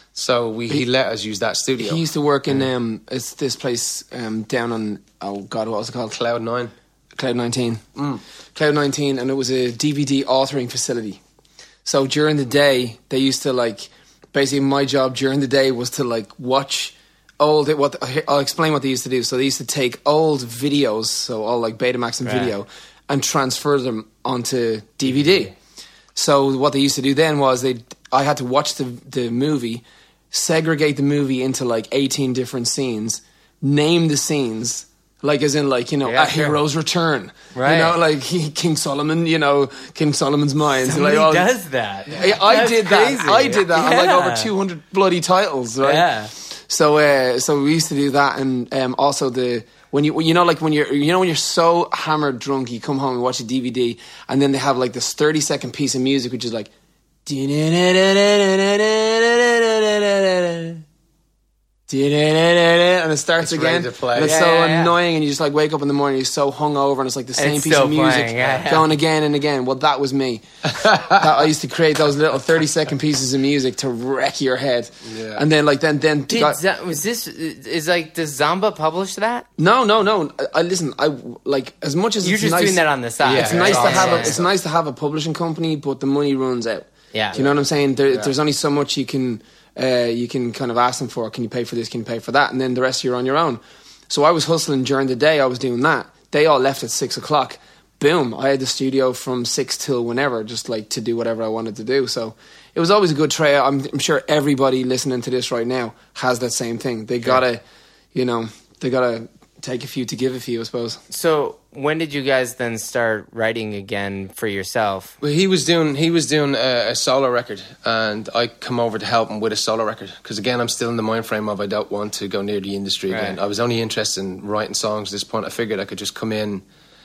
So we, he let us use that studio. He used to work in um, it's this place um, down on oh god, what was it called? Cloud Nine. Cloud nineteen. Cloud nineteen, and it was a D V D authoring facility. So during the day, they used to like, basically my job during the day was to like watch old, what, I'll explain what they used to do. So they used to take old videos, so all like Betamax and Right. video, and transfer them onto D V D. So what they used to do then was they, I had to watch the, the movie, segregate the movie into like eighteen different scenes, name the scenes, like as in like, you know, Yeah, a sure. hero's return. Right. You know, like King Solomon, you know, King Solomon's Mines. Somebody like, all- does that. I, I That's did crazy. that. I did that. I'm like Yeah. over two hundred bloody titles, right? Yeah. So, uh, so we used to do that, and um, also the when you you know like when you're you know when you're so hammered drunk, you come home and watch a D V D, and then they have like this thirty second piece of music, which is like. And it starts It's ready again, to play. and it's Yeah, so yeah, yeah. annoying. And you just like wake up in the morning, you're so hungover, and it's like the same it's piece still of music playing, yeah, yeah. going again and again. Well, that was me. that, I used to create those little thirty second pieces of music to wreck your head. Yeah. And then like then then Did got- Z- was this is like does Zamba publish that? no no no. I, I listen. I like as much as You're it's just nice, doing that on the side. Yeah, It's nice yeah, to have yeah, a, yeah. it's nice to have a publishing company, but the money runs out. Yeah. Do you know what I'm saying? There, There's only so much you can uh, you can kind of ask them for. Can you pay for this? Can you pay for that? And then the rest you're on your own. So I was hustling during the day. I was doing that. They all left at six o'clock. Boom! I had the studio from six till whenever, just like to do whatever I wanted to do. So it was always a good try. I'm, I'm sure everybody listening to this right now has that same thing. They gotta, you know, they gotta take a few to give a few, I suppose. So when did you guys then start writing again for yourself? Well, he was doing he was doing a, a solo record, and I come over to help him with a solo record because again I'm still in the mind frame of I don't want to go near the industry again. Right. I was only interested in writing songs at this point. I figured I could just come in,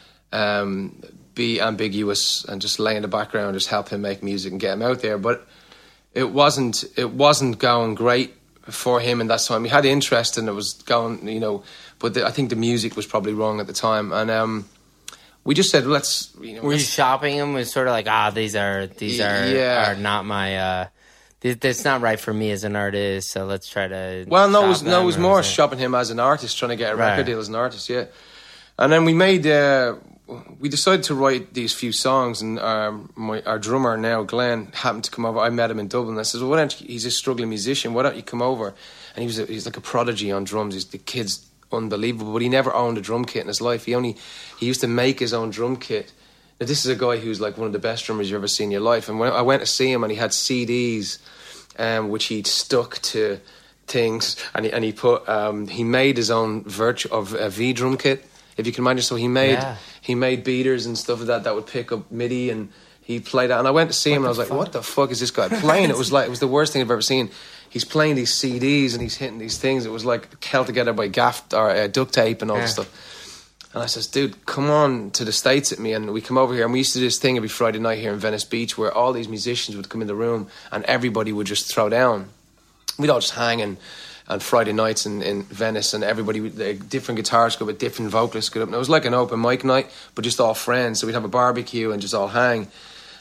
um, be ambiguous, and just lay in the background, just help him make music and get him out there. But it wasn't it wasn't going great for him in that time. He had interest and it was going, you know, but the, I think the music was probably wrong at the time, and um, we just said let's, you know, Were you let's- shopping them? Was sort of like ah these are these are Yeah. are not my. Uh, this, that's not right for me as an artist. So let's try to. Well, no, it shop was no, them, it was or more it- shopping him as an artist, trying to get a Right. record deal as an artist, yeah. And then we made, uh, we decided to write these few songs, and um, my, our drummer now, Glenn, happened to come over. I met him in Dublin. I said, well, why don't you, he's a struggling musician, why don't you come over? And he was a, he's like a prodigy on drums. He's, the kid's unbelievable, but he never owned a drum kit in his life. He only, he used to make his own drum kit. Now, this is a guy who's like one of the best drummers you've ever seen in your life. And when I went to see him, and he had C Ds, um, which he'd stuck to things, and he, and he put, um, he made his own virtu- of a V drum kit, if you can imagine. So he made, Yeah. he made beaters and stuff like that that would pick up MIDI, and he played that. And I went to see him, and I was like, what the fuck is this guy playing? It was like, it was the worst thing I've ever seen. He's playing these C Ds and he's hitting these things. It was like held together by gaff or uh, duct tape and all this Yeah. stuff. And I says, dude, come on to the States with me. And we come over here, and we used to do this thing every Friday night here in Venice Beach where all these musicians would come in the room and everybody would just throw down. We'd all just hang and, on Friday nights in, in Venice, and everybody, would- uh, different guitarists go up, different vocalists go up. And it was like an open mic night, but just all friends. So we'd have a barbecue and just all hang.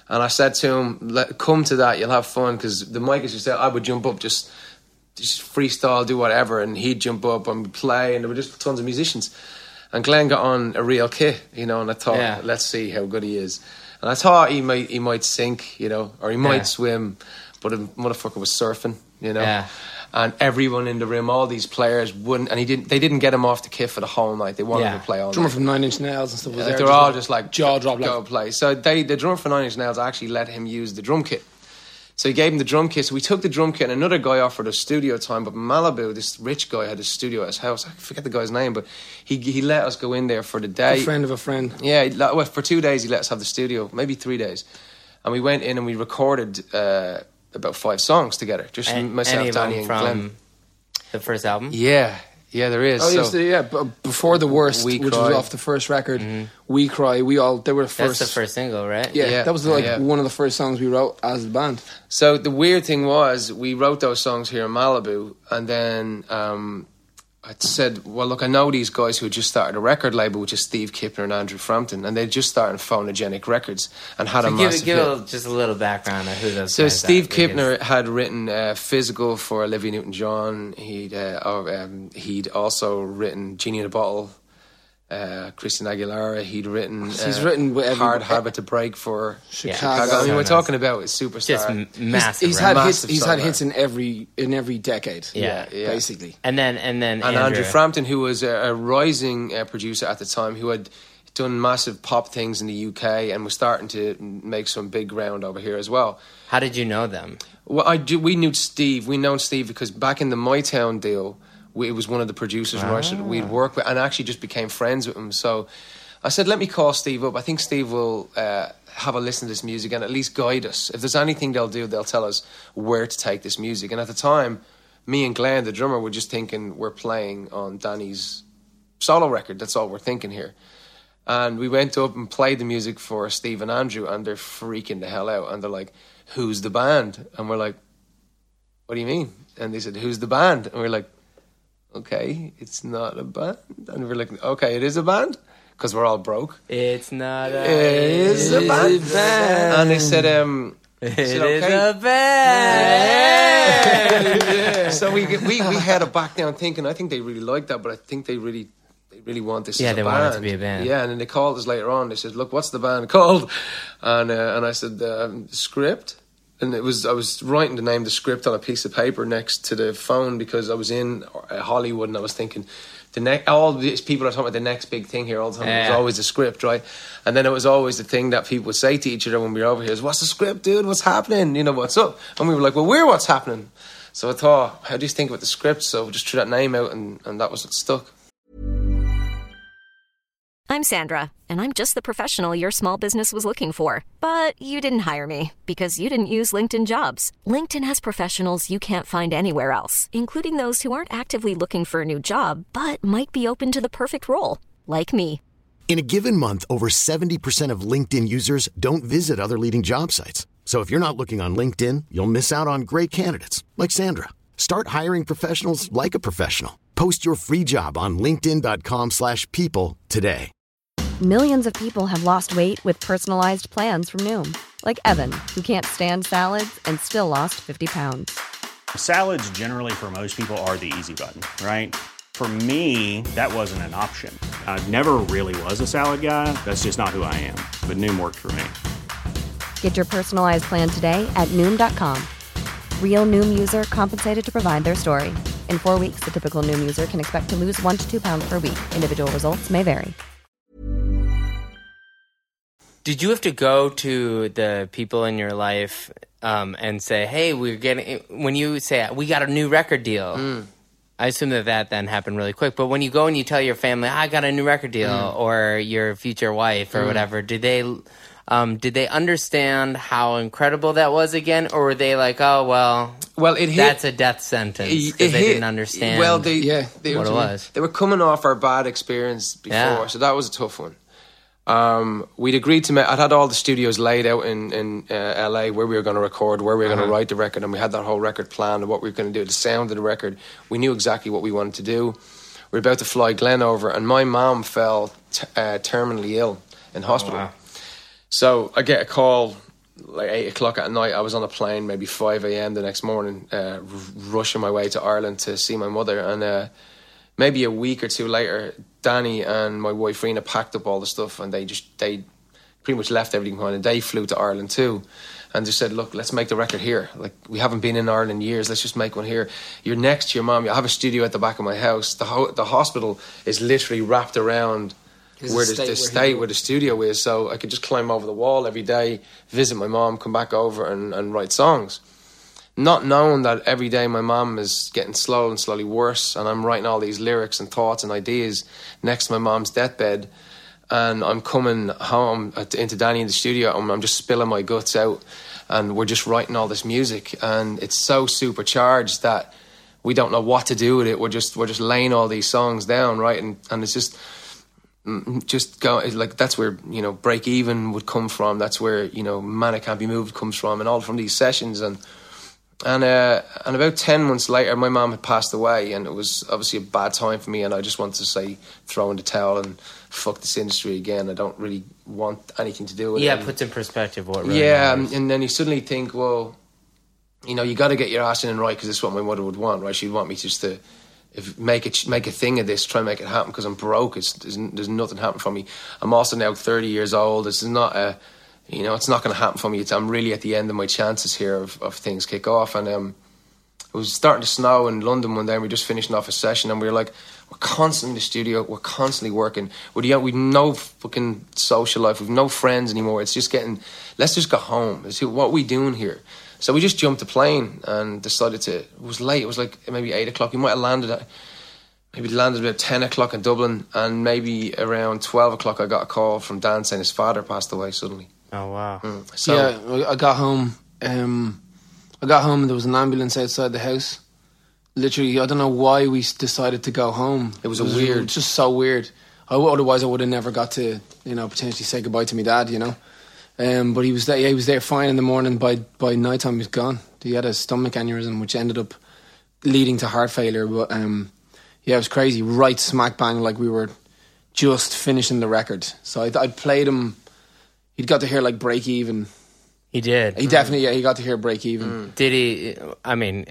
And I said to him, Let, come to that, you'll have fun, because the mic is just there. I would jump up, just just freestyle, do whatever, and he'd jump up and play, and there were just tons of musicians. And Glenn got on a real kit, you know, and I thought, yeah. let's see how good he is. And I thought he might he might sink, you know, or he might yeah. swim, but the motherfucker was surfing, you know. Yeah. And everyone in the room, all these players wouldn't, and he didn't. They didn't get him off the kit for the whole night. They wanted yeah. him to play all drummer night. Drummer from Nine Inch Nails and stuff was yeah, there. They were all just like jaw drop, go like. play. So they, the drummer for Nine Inch Nails actually let him use the drum kit. So he gave him the drum kit. So we took the drum kit, and another guy offered us studio time. But in Malibu, this rich guy had a studio at his house. I forget the guy's name, but he he let us go in there for the day. A friend of a friend. Yeah, well, for two days he let us have the studio, maybe three days, and we went in and we recorded uh, about five songs together. Just and, myself, Danny, and from Glenn. The first album? Yeah, yeah, there is. Oh, so, yes, the, yeah. But before the worst, We which Cry. was off the first record, mm-hmm. We Cry. We all they were the first. That's the first single, right? Yeah, yeah that was like yeah. one of the first songs we wrote as a band. So the weird thing was, we wrote those songs here in Malibu, and then um, I said, well, look, I know these guys who had just started a record label, which is Steve Kipner and Andrew Frampton, and they just started Phonogenic Records and had so a give, massive give hit. a, just a little background of who those So guys Steve are, because- Kipner had written uh, Physical for Olivia Newton-John. He'd uh, oh, um, he'd also written Genie in a Bottle, uh, Christina Aguilera. He'd written uh, He's written with every- Hard Habit to Break for Chicago. Chicago. I mean, So we're nice. talking about a superstar. just m- massive. He's, he's right? had hits. Massive He's had songwriter. hits in every in every decade. Yeah, yeah. basically. and then and then And Andrew, Andrew Frampton, who was a, a rising uh, producer at the time, who had done massive pop things in the U K and was starting to make some big ground over here as well. How did you know them? Well, I do, we knew Steve. We known Steve because back in the My Town deal, we, it was one of the producers Ah. ah. we'd work with, and actually just became friends with him. So I said, let me call Steve up. I think Steve will uh, have a listen to this music and at least guide us. If there's anything they'll do, they'll tell us where to take this music. And at the time, me and Glenn, the drummer, were just thinking we're playing on Danny's solo record. That's all we're thinking here. And we went up and played the music for Steve and Andrew, and they're freaking the hell out. And they're like, who's the band? And we're like, what do you mean? And they said, who's the band? And we're like, okay, it's not a band. And we're like, okay, it is a band? Because we're all broke. It's not a... It is a band. band. And they said, um... It said, is okay. a band. Yeah. So we, we we had it back down thinking, I think they really like that, but I think they really... They really want this Yeah, as a they band. want it to be a band. Yeah, and then they called us later on. They said, look, what's the band called? And uh, and I said, um, Script. And it was I was writing the name of the script on a piece of paper next to the phone because I was in uh, Hollywood and I was thinking, the ne- all these people are talking about the next big thing here all the time. Yeah. It was always the script, right? And then it was always the thing that people would say to each other when we were over here is, what's the script, dude? What's happening? You know, what's up? And we were like, well, we're what's happening. So I thought, how do you think about the script? So we just threw that name out and, and that was what stuck. I'm Sandra, and I'm just the professional your small business was looking for. But you didn't hire me because you didn't use LinkedIn Jobs. LinkedIn has professionals you can't find anywhere else, including those who aren't actively looking for a new job, but might be open to the perfect role, like me. In a given month, over seventy percent of LinkedIn users don't visit other leading job sites. So if you're not looking on LinkedIn, you'll miss out on great candidates like Sandra. Start hiring professionals like a professional. Post your free job on linkedin.com slash people today. Millions of people have lost weight with personalized plans from Noom. Like Evan, who can't stand salads and still lost fifty pounds. Salads generally for most people are the easy button, right? For me, that wasn't an option. I never really was a salad guy. That's just not who I am. But Noom worked for me. Get your personalized plan today at Noom dot com. Real Noom user compensated to provide their story. In four weeks, the typical Noom user can expect to lose one to two pounds per week. Individual results may vary. Did you have to go to the people in your life um, and say, hey, we're getting... When you say, we got a new record deal... Mm. I assume that that then happened really quick. But when you go and you tell your family, I got a new record deal, mm. or your future wife or mm. whatever, did they um, did they understand how incredible that was again? Or were they like, oh, well, well it hit, that's a death sentence because they didn't understand well, they, yeah, they, what it was? They were coming off our bad experience before, yeah. so that was a tough one. Um, we'd agreed to make, I'd had all the studios laid out in, in uh, L A where we were going to record, where we were uh-huh. going to write the record, and we had that whole record plan of what we were going to do, the sound of the record. We knew exactly what we wanted to do. We were about to fly Glenn over, and my mom fell t- uh, terminally ill in hospital. Oh, wow. So I get a call like eight o'clock at night. I was on a plane, maybe five a.m. the next morning, uh, r- rushing my way to Ireland to see my mother. And uh, maybe a week or two later, Danny and my wife Rena packed up all the stuff, and they just they pretty much left everything behind, and they flew to Ireland too. And just said, look, let's make the record here. Like, we haven't been in Ireland in years. Let's just make one here. You're next to your mom. I have a studio at the back of my house. The ho- the hospital is literally wrapped around His where the, estate the where he state grew where the studio is. So I could just climb over the wall every day, visit my mom, come back over and, and write songs. Not knowing that every day my mom is getting slow and slowly worse, and I'm writing all these lyrics and thoughts and ideas next to my mom's deathbed. And I'm coming home into Danny in the studio, and I'm just spilling my guts out, and we're just writing all this music, and it's so supercharged that we don't know what to do with it. We're just we're just laying all these songs down, right, and and it's just just go like that's where, you know, Break Even would come from. That's where, you know, Man I Can't Be Moved comes from, and all from these sessions. And and uh, and about ten months later, my mom had passed away, and it was obviously a bad time for me, and I just wanted to say, throw in the towel and fuck this industry again. I don't really want anything to do with yeah, it. Yeah, puts in perspective what really Yeah, matters. and then you suddenly think, well, you know, you got to get your ass in and right, because this is what my mother would want, right? She'd want me just to if make it make a thing of this, try and make it happen, because I'm broke. It's there's, there's nothing happening for me. I'm also now thirty years old. This is not a, you know, it's not going to happen for me. It's, I'm really at the end of my chances here of, of things kick off. And um, it was starting to snow in London one day, and we were just finishing off a session, and we were like, we're constantly in the studio, we're constantly working. We're, we've no fucking social life, we've no friends anymore. It's just getting, let's just go home. Let's see, what are we doing here? So we just jumped the plane and decided to, it was late, it was like maybe eight o'clock. We might have landed at, maybe landed about ten o'clock in Dublin, and maybe around twelve o'clock I got a call from Dan saying his father passed away suddenly. Oh, wow. Mm. So, yeah, I got home, um, I got home and there was an ambulance outside the house. Literally, I don't know why we decided to go home. It was a weird... just so weird. I, otherwise I would have never got to, you know, potentially say goodbye to my dad, you know. Um, but he was there, yeah, he was there fine in the morning. By by night time he was gone. He had a stomach aneurysm, which ended up leading to heart failure. But um, yeah, it was crazy. Right smack bang, like we were just finishing the record. So I I played him. He'd got to hear like Break Even. He did. He definitely, yeah, he got to hear Break Even. Mm. Did he? I mean,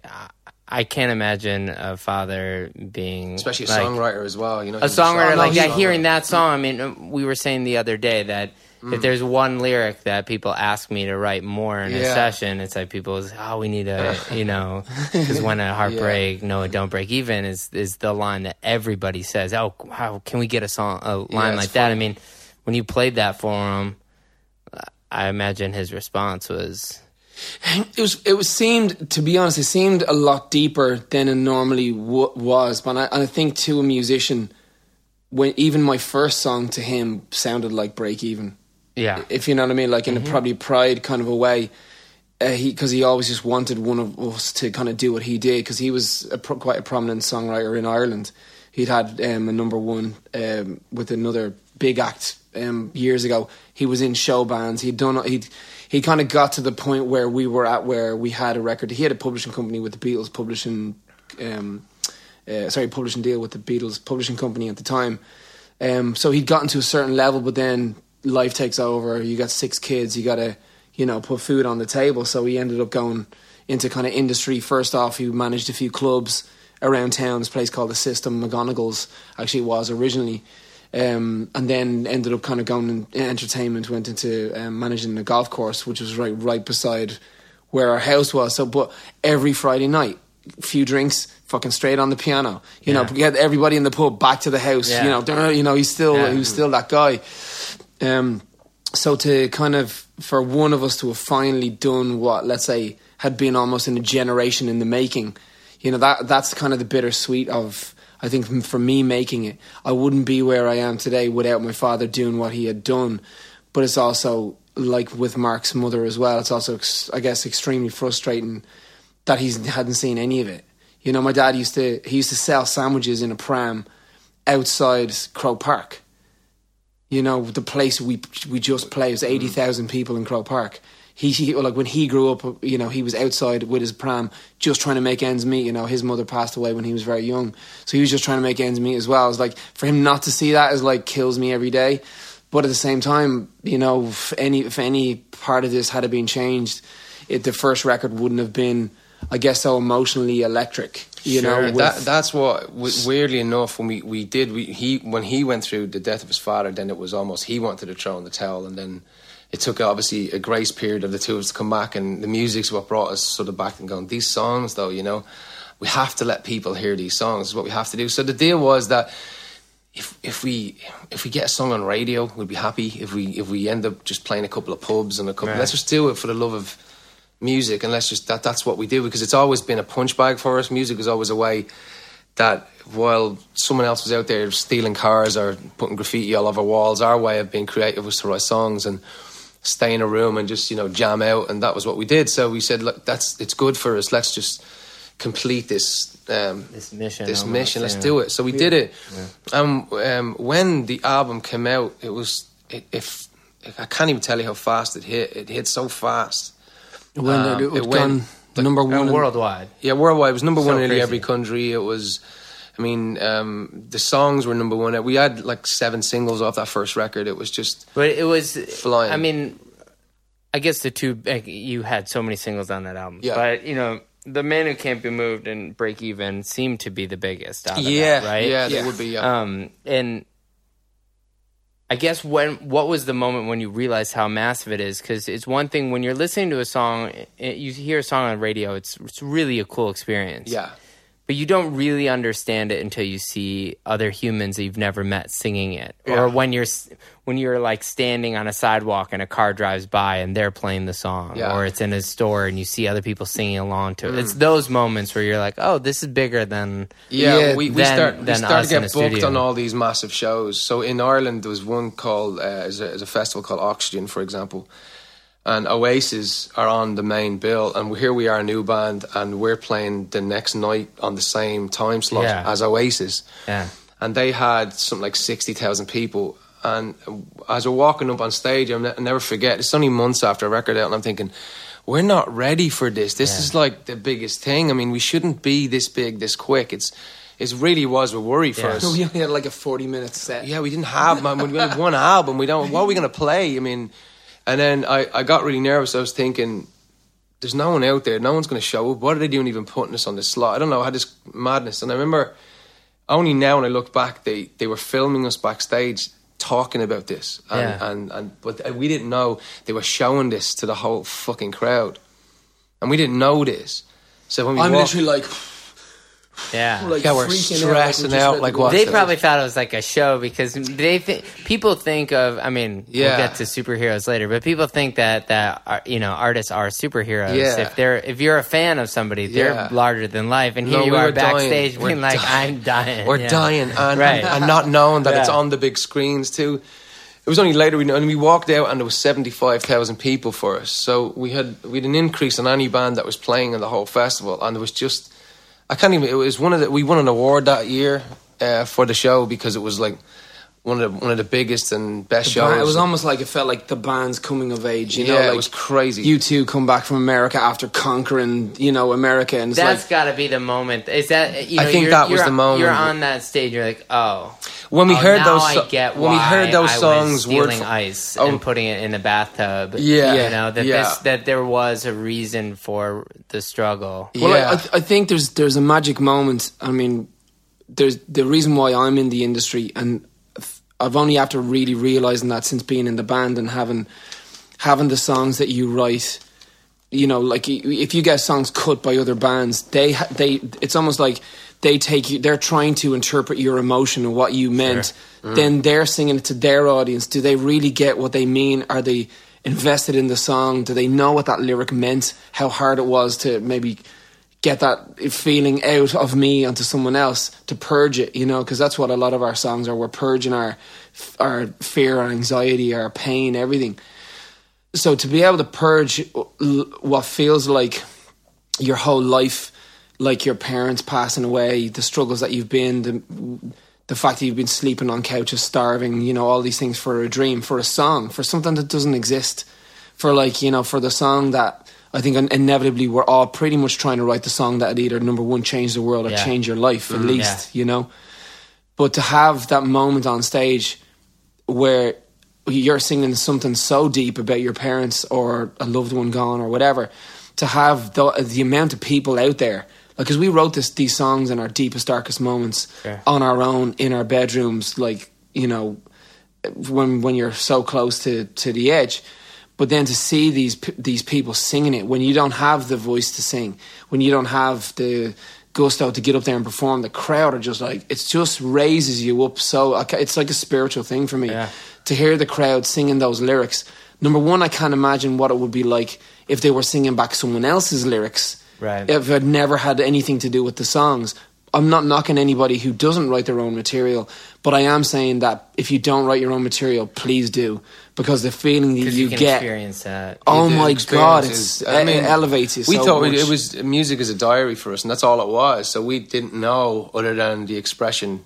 I can't imagine a father being... Especially a like, songwriter as well. You know, a songwriter, like, yeah, hearing songwriter. that song. I mean, we were saying the other day that mm. if there's one lyric that people ask me to write more in yeah. a session, it's like people, oh, we need a, you know, because when a heartbreak, yeah. no, don't break even is is the line that everybody says. Oh, wow, can we get a song, a line yeah, like that? I mean, when you played that for him, I imagine his response was... It was. It was seemed, to be honest, it seemed a lot deeper than it normally w- was. But I, I think to a musician, when even my first song to him sounded like Break Even. Yeah, if you know what I mean, like in mm-hmm. a probably pride kind of a way. Uh, he because he always just wanted one of us to kind of do what he did, because he was a pro- quite a prominent songwriter in Ireland. He'd had um, a number one um, with another big act um, years ago. He was in show bands. He'd done. He'd. He kind of got to the point where we were at, where we had a record. He had a publishing company with the Beatles, publishing, um, uh, sorry, publishing deal with the Beatles publishing company at the time. Um, so he'd gotten to a certain level, but then life takes over. You got six kids. You got to, you know, put food on the table. So he ended up going into kind of industry. First off, he managed a few clubs around town. This place called The System, McGonagall's actually it was originally. Um, and then ended up kind of going in entertainment, went into um, managing a golf course, which was right right beside where our house was. So, but every Friday night, a few drinks, fucking straight on the piano. You yeah. know, get everybody in the pub back to the house. Yeah. You know, you know, he's still yeah. he was still that guy. Um, so to kind of for one of us to have finally done what, let's say, had been almost in a generation in the making, you know, that that's kind of the bittersweet of. I think for me making it, I wouldn't be where I am today without my father doing what he had done. But it's also, like with Mark's mother as well, it's also, I guess, extremely frustrating that he hadn't seen any of it. You know, my dad used to, he used to sell sandwiches in a pram outside Croke Park. You know, the place we we just played, it was eighty thousand people in Croke Park. He, he like when he grew up, you know, he was outside with his pram just trying to make ends meet. You know, his mother passed away when he was very young, so he was just trying to make ends meet as well. It's like for him not to see that is like kills me every day. But at the same time, you know, if any if any part of this had been changed, it, the first record wouldn't have been, I guess, so emotionally electric. You sure. know, with, that that's what weirdly enough when we, we did we he when he went through the death of his father, then it was almost he wanted to throw in the towel, and then it took obviously a grace period of the two of us to come back, and the music's what brought us sort of back and going, these songs though, you know, we have to let people hear these songs, is what we have to do. So the deal was that if if we if we get a song on radio, we'll be happy. If we if we end up just playing a couple of pubs and a couple, right. let's just do it for the love of music, and let's just that that's what we do, because it's always been a punch bag for us. Music was always a way that while someone else was out there stealing cars or putting graffiti all over walls, our way of being creative was to write songs and stay in a room and just, you know, jam out, and that was what we did. So we said, look, that's it's good for us. Let's just complete this um, this mission. This almost, mission. Let's yeah. do it. So we yeah. did it. Yeah. Um, um, when the album came out, it was it, if I can't even tell you how fast it hit. It hit so fast. When um, it, it it went like, number one uh, worldwide. Yeah, worldwide. It was number so one in nearly crazy. every country. It was. I mean, um, the songs were number one. We had like seven singles off that first record. It was just, but it was flying. I mean, I guess the two like, you had so many singles on that album. Yeah. But you know, The Man Who Can't Be Moved and Break Even seemed to be the biggest out of yeah, that, right? Yeah, yeah, they would be. Yeah. Um, and I guess when what was the moment when you realized how massive it is? Because it's one thing when you're listening to a song, it, you hear a song on radio. It's it's really a cool experience. yeah. But you don't really understand it until you see other humans that you've never met singing it, Yeah. or when you're when you're like standing on a sidewalk and a car drives by and they're playing the song, Yeah. or it's in a store and you see other people singing along to it. Mm. It's those moments where you're like, "Oh, this is bigger than Yeah, Yeah, we, we than- start we than start us to in get a booked studio. on all these massive shows. So in Ireland, there was one called uh, as, a, as a festival called Oxygen, for example, and Oasis are on the main bill, and here we are, a new band, and we're playing the next night on the same time slot Yeah. as Oasis, yeah." and they had something like sixty thousand people. And as we're walking up on stage, I'll ne- never forget. It's only months after a record out, and I'm thinking, we're not ready for this. This Yeah. is like the biggest thing. I mean, we shouldn't be this big, this quick. It's it really was a worry for Yeah. us. we only had like a forty minute set. Yeah, we didn't have, man. We had one album. We don't. What are we going to play? I mean, and then I, I got really nervous. I was thinking, there's no one out there. No one's going to show up. What are they doing even putting us on this slot? I don't know. I had this madness. And I remember only now when I look back, they, they were filming us backstage talking about this. And, Yeah. and, and But we didn't know they were showing this to the whole fucking crowd. And we didn't know this. So when we I'm walked, literally like, Yeah. like yeah, we're freaking stressing out. out Like, like we just what? They the- probably thought it was like a show because they think people think of. I mean, Yeah. we'll get to superheroes later, but people think that that uh, you know artists are superheroes. Yeah. If they're if you're a fan of somebody, they're Yeah. larger than life, and here No, you we are were dying. backstage We're being like, dying. "I'm dying." We're Yeah. dying, and, Right. and not knowing that it's Yeah. on the big screens too. It was only later we know, and we walked out, and there was seventy-five thousand people for us. So we had we had an increase on any band that was playing in the whole festival, and there was just I can't even. It was one of the we won an award that year uh, for the show because it was like one of the one of the biggest and best The shows. band- it was almost like it felt like the band's coming of age. You Yeah, know, it like was crazy. You two come back from America after conquering, you know, America, and it's That's like got to be the moment. Is that you know? I think you're, that was you're- the moment. You're on that stage. You're like, oh. when we oh, heard now those I so- get when we why heard those I songs was word stealing for- ice Oh. and putting it in a bathtub. Yeah. you know that Yeah. this that there was a reason for the struggle. Yeah. Well, I, I think there's there's a magic moment. I mean, there's the reason why I'm in the industry, and I've only after really realizing that since being in the band and having having the songs that you write. You know, like if you get songs cut by other bands, they ha- they it's almost like they take you. They're trying to interpret your emotion and what you meant. Sure. Mm. Then they're singing it to their audience. Do they really get what they mean? Are they invested in the song? Do they know what that lyric meant? How hard it was to maybe get that feeling out of me onto someone else, to purge it, you know, because that's what a lot of our songs are. We're purging our our fear, our anxiety, our pain, everything. So to be able to purge what feels like your whole life, like your parents passing away, the struggles that you've been, the the fact that you've been sleeping on couches, starving, you know, all these things for a dream, for a song, for something that doesn't exist, for like, you know, for the song that I think inevitably we're all pretty much trying to write the song that either number one change the world or Yeah. change your life at Mm, least, yeah. you know. But to have that moment on stage where you're singing something so deep about your parents or a loved one gone or whatever, to have the, the amount of people out there, like, because we wrote this these songs in our deepest, darkest moments Sure. on our own in our bedrooms, like, you know, when when you're so close to, to the edge. But then to see these these people singing it when you don't have the voice to sing, when you don't have the gusto to get up there and perform, the crowd are just like, it just raises you up. So it's like a spiritual thing for me. Yeah. To hear the crowd singing those lyrics. Number one, I can't imagine what it would be like if they were singing back someone else's lyrics. Right. If it never had anything to do with the songs. I'm not knocking anybody who doesn't write their own material, but I am saying that if you don't write your own material, please do, because the feeling that you, you can get, experience that. oh You do my god, experiences. it's, I mean, it elevates you. We so thought much. it was music as a diary for us, and that's all it was. So we didn't know other than the expression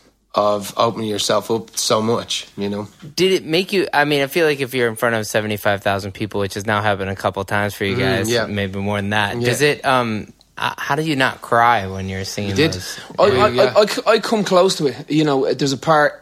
of opening yourself up so much, you know. Did it make you? I mean, I feel like if you're in front of seventy-five thousand people, which has now happened a couple times for you guys, Mm, yeah. maybe more than that. Yeah. Does it? Um, uh, how do you not cry when you're singing? You did. Those? I, I, Yeah. I, I, I come close to it. You know, there's a part,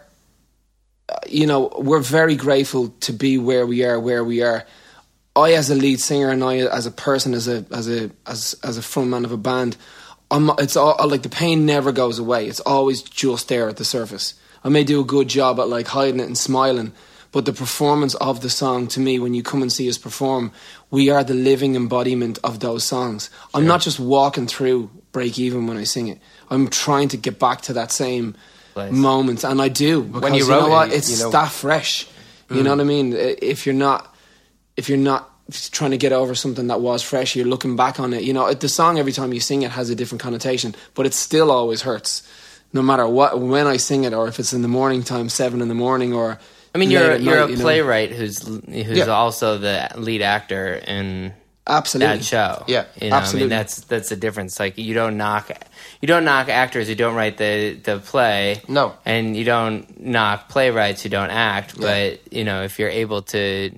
uh, you know, we're very grateful to be where we are, where we are. I, as a lead singer, and I, as a person, as a as a as as a frontman of a band, I'm, it's all like the pain never goes away. It's always just there at the surface. I may do a good job at like hiding it and smiling, but the performance of the song, to me, when you come and see us perform, we are the living embodiment of those songs. I'm not just walking through break even when I sing it. I'm trying to get back to that same Place. moment, and I do. Because When you you, wrote know it, what? you- It's you know- that fresh. You know what I mean? If you're not, if you're not trying to get over something that was fresh, you're looking back on it. You know, the song, every time you sing it, has a different connotation, but it still always hurts. No matter what, when I sing it, or if it's in the morning time, seven in the morning, or I mean, late you're at you're night, a you know? playwright who's who's Yeah. also the lead actor in Absolutely. that show. Yeah, you know, absolutely. I mean, that's that's the difference. Like, you don't knock you don't knock actors who don't write the the play. No. And you don't knock playwrights who don't act. But you know, if you're able to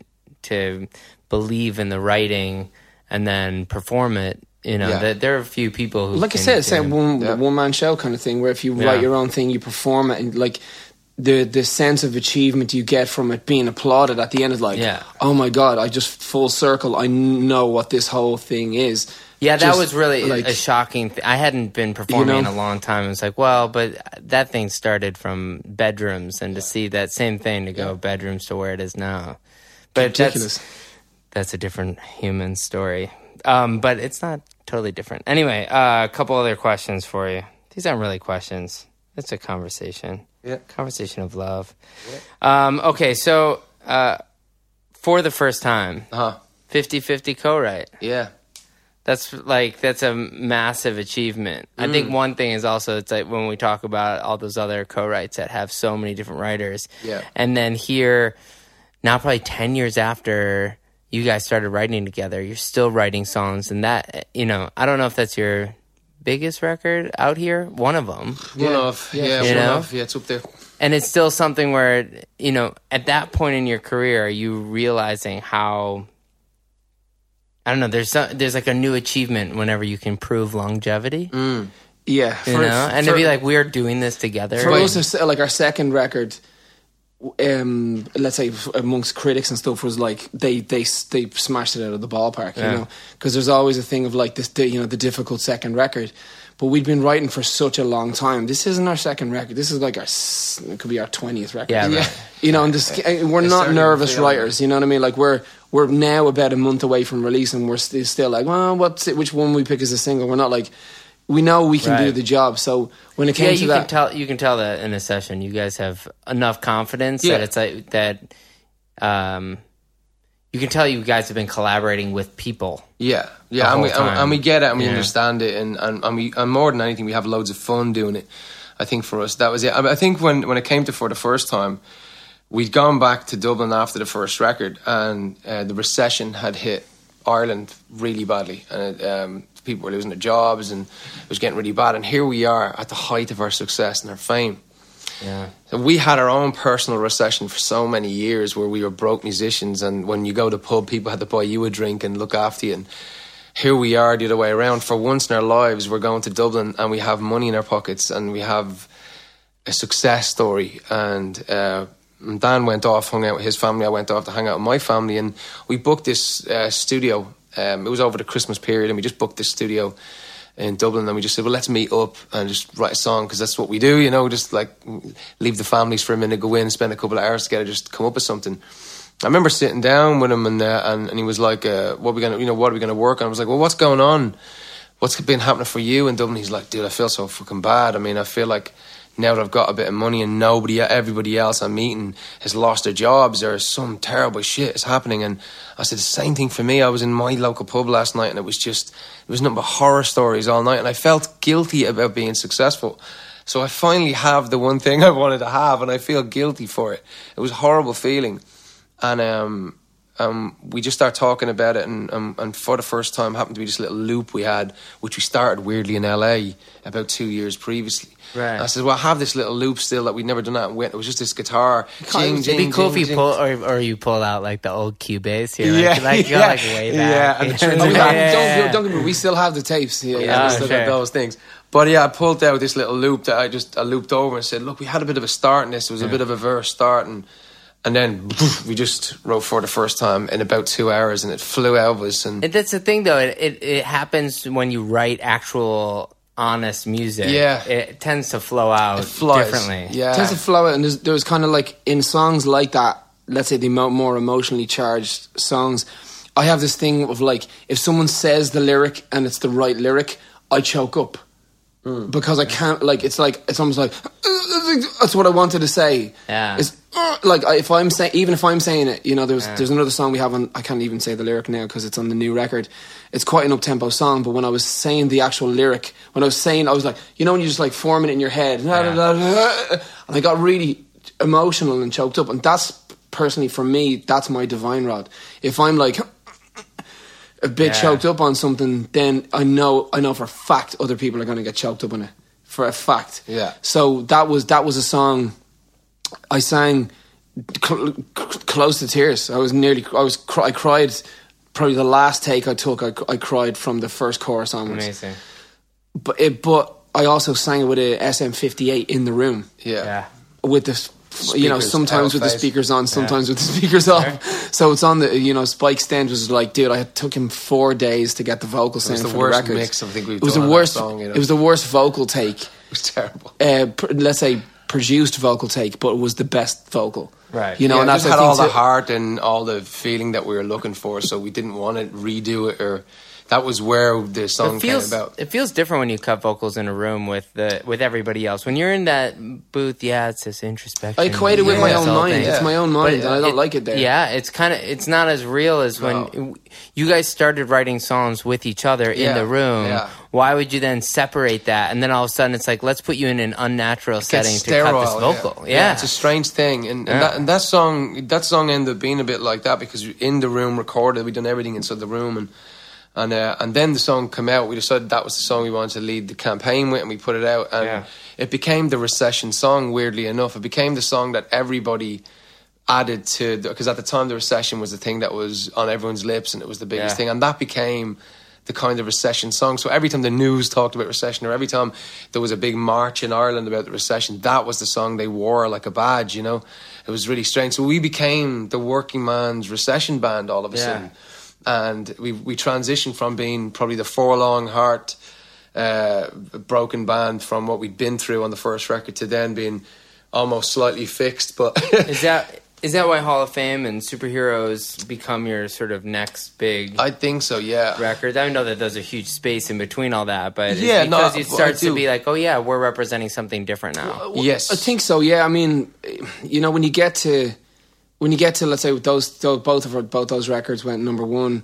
to believe in the writing and then perform it, you know, Yeah. that there are a few people who, Like can I said, do it's a it. one Yeah. one man show kind of thing, where if you Yeah. write your own thing, you perform it, and like the the sense of achievement you get from it being applauded at the end is like, Yeah. oh my god, I just full circle. I know what this whole thing is. Yeah, that Just, was really like, a shocking thing. I hadn't been performing You in know? a long time. It's like, well, but that thing started from bedrooms, and to see that same thing to go bedrooms to where it is now. But ridiculous. that's that's a different human story. Um, but it's not totally different. Anyway, uh, a couple other questions for you. These aren't really questions. It's a conversation. Yeah. Conversation of love. Um, okay, so uh, for the first time, Uh-huh. fifty-fifty co-write. Yeah. That's like, that's a massive achievement. I Mm. think one thing is also, it's like when we talk about all those other co-writes that have so many different writers. Yeah. And then here, now probably ten years after you guys started writing together, you're still writing songs. And that, you know, I don't know if that's your biggest record out here. One of them. One of, yeah, You one know? of, yeah, it's up there. And it's still something where, you know, at that point in your career, are you realizing how, I don't know, there's some, there's like a new achievement whenever you can prove longevity, Yeah, you know? And to be like, we're doing this together. for us, it's, uh, like our second record, um, let's say amongst critics and stuff, was like they they they smashed it out of the ballpark, you Yeah. know, because there's always a thing of like this, the, you know, the difficult second record. But we'd been writing for such a long time. This isn't our second record. This is like our, s- it could be our twentieth record. Yeah, right. You know, and this, uh, we're not started nervous feeling writers. You know what I mean? Like we're we're now about a month away from release, and we're st- still like, well, what's it, which one we pick as a single? We're not like, we know we can do Right. the job. So when it came Yeah, to you that, can tell. You can tell that in a session, you guys have enough confidence Yeah. that it's like that. Um, you can tell you guys have been collaborating with people. Yeah, The yeah, and whole we, and, time. and we get it, and we Yeah. understand it, and, and, and we, and more than anything, we have loads of fun doing it. I think for us, that was it. I, mean, I think when, when it came to For the First Time, we'd gone back to Dublin after the first record, and uh, the recession had hit Ireland really badly, and um, people were losing their jobs, and it was getting really bad. And here we are at the height of our success and our fame. Yeah. So we had our own personal recession for so many years, where we were broke musicians, and when you go to the pub, people had to buy you a drink and look after you. And here we are the other way around. For once in our lives, we're going to Dublin, and we have money in our pockets, and we have a success story, and uh, Dan went off, hung out with his family. I went off to hang out with my family, and we booked this uh, studio. Um, it was over the Christmas period, and we just booked this studio in Dublin, and we just said, well, let's meet up and just write a song, because that's what we do, you know, just like leave the families for a minute, go in, spend a couple of hours together, just come up with something. I remember sitting down with him, and uh, and, and he was like, uh, what are we gonna, you know, what are we gonna work on? I was like, well, what's going on? What's been happening for you in Dublin? He's like, dude, I feel so fucking bad. I mean, I feel like now that I've got a bit of money and nobody, everybody else I'm meeting has lost their jobs, or some terrible shit is happening. And I said, the same thing for me. I was in my local pub last night, and it was just, it was nothing but horror stories all night, and I felt guilty about being successful. So I finally have the one thing I wanted to have, and I feel guilty for it. It was a horrible feeling. And um, um, we just started talking about it, and, um, and for the first time happened to be this little loop we had, which we started weirdly in L A about two years previously. Right. And I said, well, I have this little loop still that we'd never done that with. It was just this guitar. Jing, It'd jing, be cool jing, if you jing. pull, or, or you pull out like the old Cubase here. Yeah, like, like, yeah, go like way back. Yeah, and the Oh, we Trinity- have, yeah, don't, yeah. don't get me wrong, we still have the tapes. Yeah, Yeah, yeah. we Oh, still sure. got those things. But yeah, I pulled out this little loop that I just I looped over and said, look, we had a bit of a start in this. It was a bit of a verse start, and and then we just wrote for the first time in about two hours, and it flew out of us. And And that's the thing, though. It, it it happens when you write actual, honest music. Yeah. It tends to flow out it flies. differently. Yeah, It tends to flow out, and there's, there's kind of like in songs like that, let's say the mo- more emotionally charged songs, I have this thing of like, if someone says the lyric and it's the right lyric, I choke up. Mm. Because I can't, like, it's like, it's almost like, that's what I wanted to say. Yeah. It's, uh, like, I- if I'm saying, even if I'm saying it, you know, there's, yeah. there's another song we have on, I can't even say the lyric now because it's on the new record. It's quite an up-tempo song, but when I was saying the actual lyric, when I was saying, I was like, you know, when you just like form it in your head, yeah. and I got really emotional and choked up. And that's, personally for me, that's my divine rod. If I'm like a bit yeah. choked up on something, then I know I know for a fact other people are going to get choked up on it. For a fact. Yeah. So that was that was a song I sang cl- cl- close to tears. I was nearly I was cr- I cried probably the last take I took. I, I cried from the first chorus onwards. Amazing. But it, but I also sang it with a S M fifty-eight in the room. Yeah. Yeah. With the Speakers, you know, sometimes with the face. speakers on, sometimes yeah. with the speakers off. Sure. So it's on the, you know, Spike Stench was like, dude, I took him four days to get the vocal sound for the record. It was the worst mix I think we've it was done the on worst, that song, you know? It was the worst vocal take. It was terrible. Uh, pr- let's say produced vocal take, but it was the best vocal. Right. You know, yeah, and it that's just had all the too. heart and all the feeling that we were looking for, so we didn't want to redo it, or that was where the song it feels, came about. It feels different when you cut vocals in a room with the with everybody else. When you're in that booth, yeah, it's this introspection. I equate it with yeah. my own mind. Yeah. It's my own mind, but and I don't it, like it there. Yeah, it's kind of it's not as real as when No. you guys started writing songs with each other Yeah. in the room. Yeah. Why would you then separate that? And then all of a sudden, it's like, let's put you in an unnatural It setting gets to cut sterile, this vocal. Yeah. Yeah, Yeah, it's a strange thing, and, and, Yeah. that, and that song, that song ended up being a bit like that because in the room, recorded, we done everything inside the room, and and uh, and then the song came out. We decided that was the song we wanted to lead the campaign with, and we put it out, and Yeah. it became the Recession song. Weirdly enough, it became the song that everybody added to, because at the time the Recession was the thing that was on everyone's lips, and it was the biggest Yeah. thing, and that became the kind of Recession song. So every time the news talked about Recession, or every time there was a big march in Ireland about the Recession, that was the song they wore like a badge, you know? It was really strange. So we became the working man's Recession band all of a Yeah. sudden. And we we transitioned from being probably the forlorn heart uh, broken band from what we'd been through on the first record to then being almost slightly fixed. But is that is that why Hall of Fame and Superheroes become your sort of next big I think so, yeah. records? I know that there's a huge space in between all that, but it's Yeah, no, because it I starts to do. be like, oh yeah, we're representing something different now. Yes. I think so. Yeah, I mean, you know, when you get to, when you get to, let's say, those, those both of our, both those records went number one.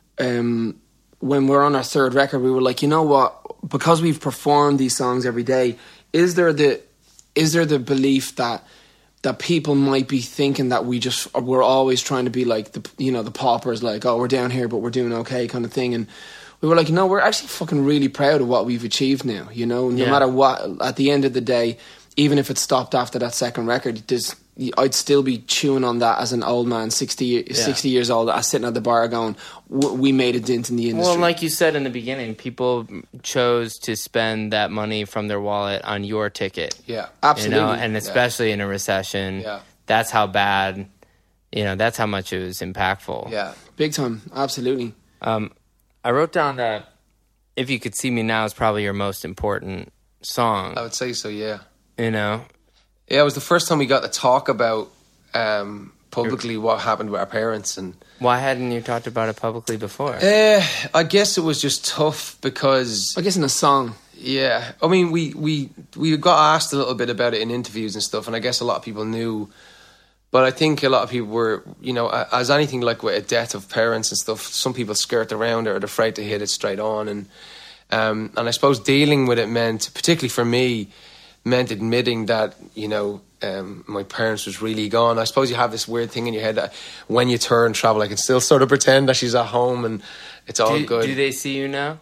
Um, when we're on our third record, we were like, you know what? Because we've performed these songs every day, is there the, is there the belief that that people might be thinking that we just we're always trying to be like the, you know, the paupers, like, oh, we're down here but we're doing okay kind of thing, and we were like, no, we're actually fucking really proud of what we've achieved now, you know, no Yeah. matter what, at the end of the day, even if it stopped after that second record, there's, I'd still be chewing on that as an old man, sixty, sixty years old, uh, sitting at the bar going, we made a dent in the industry. Well, like you said in the beginning, people chose to spend that money from their wallet on your ticket. Yeah. Absolutely. You know, and especially yeah. in a recession, Yeah. that's how bad, you know, that's how much it was impactful. Yeah, big time, absolutely. Um, I wrote down that If You Could See Me Now is probably your most important song. I would say so, yeah. You know? Yeah, it was the first time we got to talk about um, publicly what happened with our parents. And why hadn't you talked about it publicly before? Uh, I guess it was just tough because... I guess in a song. Yeah. I mean, we, we, we got asked a little bit about it in interviews and stuff, and I guess a lot of people knew. But I think a lot of people were, you know, as anything like with a death of parents and stuff, some people skirt around it or they're afraid to hit it straight on. And um, and I suppose dealing with it meant, particularly for me, meant admitting that, you know, um, my parents was really gone. I suppose you have this weird thing in your head that when you tour and travel, I can still sort of pretend that she's at home and it's all do, good. Do they see you now?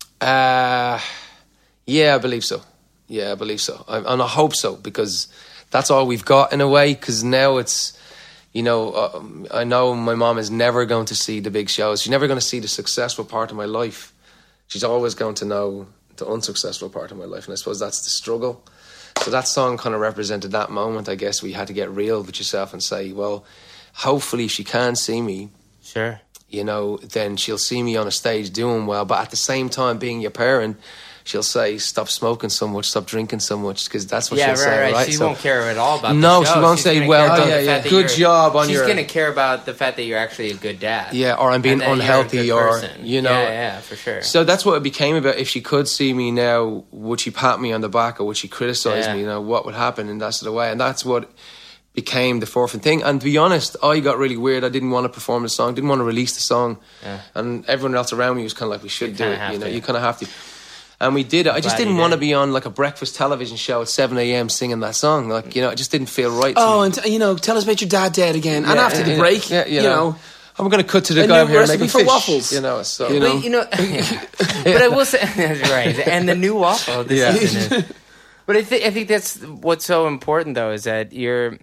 Uh, yeah, I believe so. Yeah, I believe so. I, and I hope so, because that's all we've got in a way, because now it's, you know, uh, I know my mom is never going to see the big shows. She's never going to see the successful part of my life. She's always going to know the unsuccessful part of my life, and I suppose that's the struggle. So that song kind of represented that moment, I guess. We had to get real with yourself and say, well, hopefully she can see me. Sure. You know, then she'll see me on a stage doing well, but at the same time, being your parent, she'll say, stop smoking so much, stop drinking so much, because that's what yeah, she'll right, say, right? right? She so, won't care at all about no, the show. she won't She's say, gonna well care done, about yeah, the yeah, fact that good you're- job on she's your... She's going to care about the fact that you're actually a good dad. Yeah, or I'm being and that unhealthy, you're a or, good person. you know. Yeah, yeah, for sure. So that's what it became about. If she could see me now, would she pat me on the back or would she criticise Yeah. me? You know, what would happen in that sort of way? And that's what became the forefront thing. And to be honest, I got really weird. I didn't want to perform the song, didn't want to release the song. Yeah. And everyone else around me was kind of like, we should You do kinda it. have You know, to. you kind of have to. And we did it. I just glad didn't you want to did. be on like a breakfast television show at seven a.m. singing that song. Like, you know, it just didn't feel right to Oh, me. and t- you know, tell us about your dad dead again. and Yeah, after the yeah, break, yeah, you know, I'm going to cut to the a guy new over here recipe making for fish, waffles. You know, so... You know? But, you know, but I will say, that's right. And the new waffle this Yeah. season is. But I, th- I think that's what's so important, though, is that you're,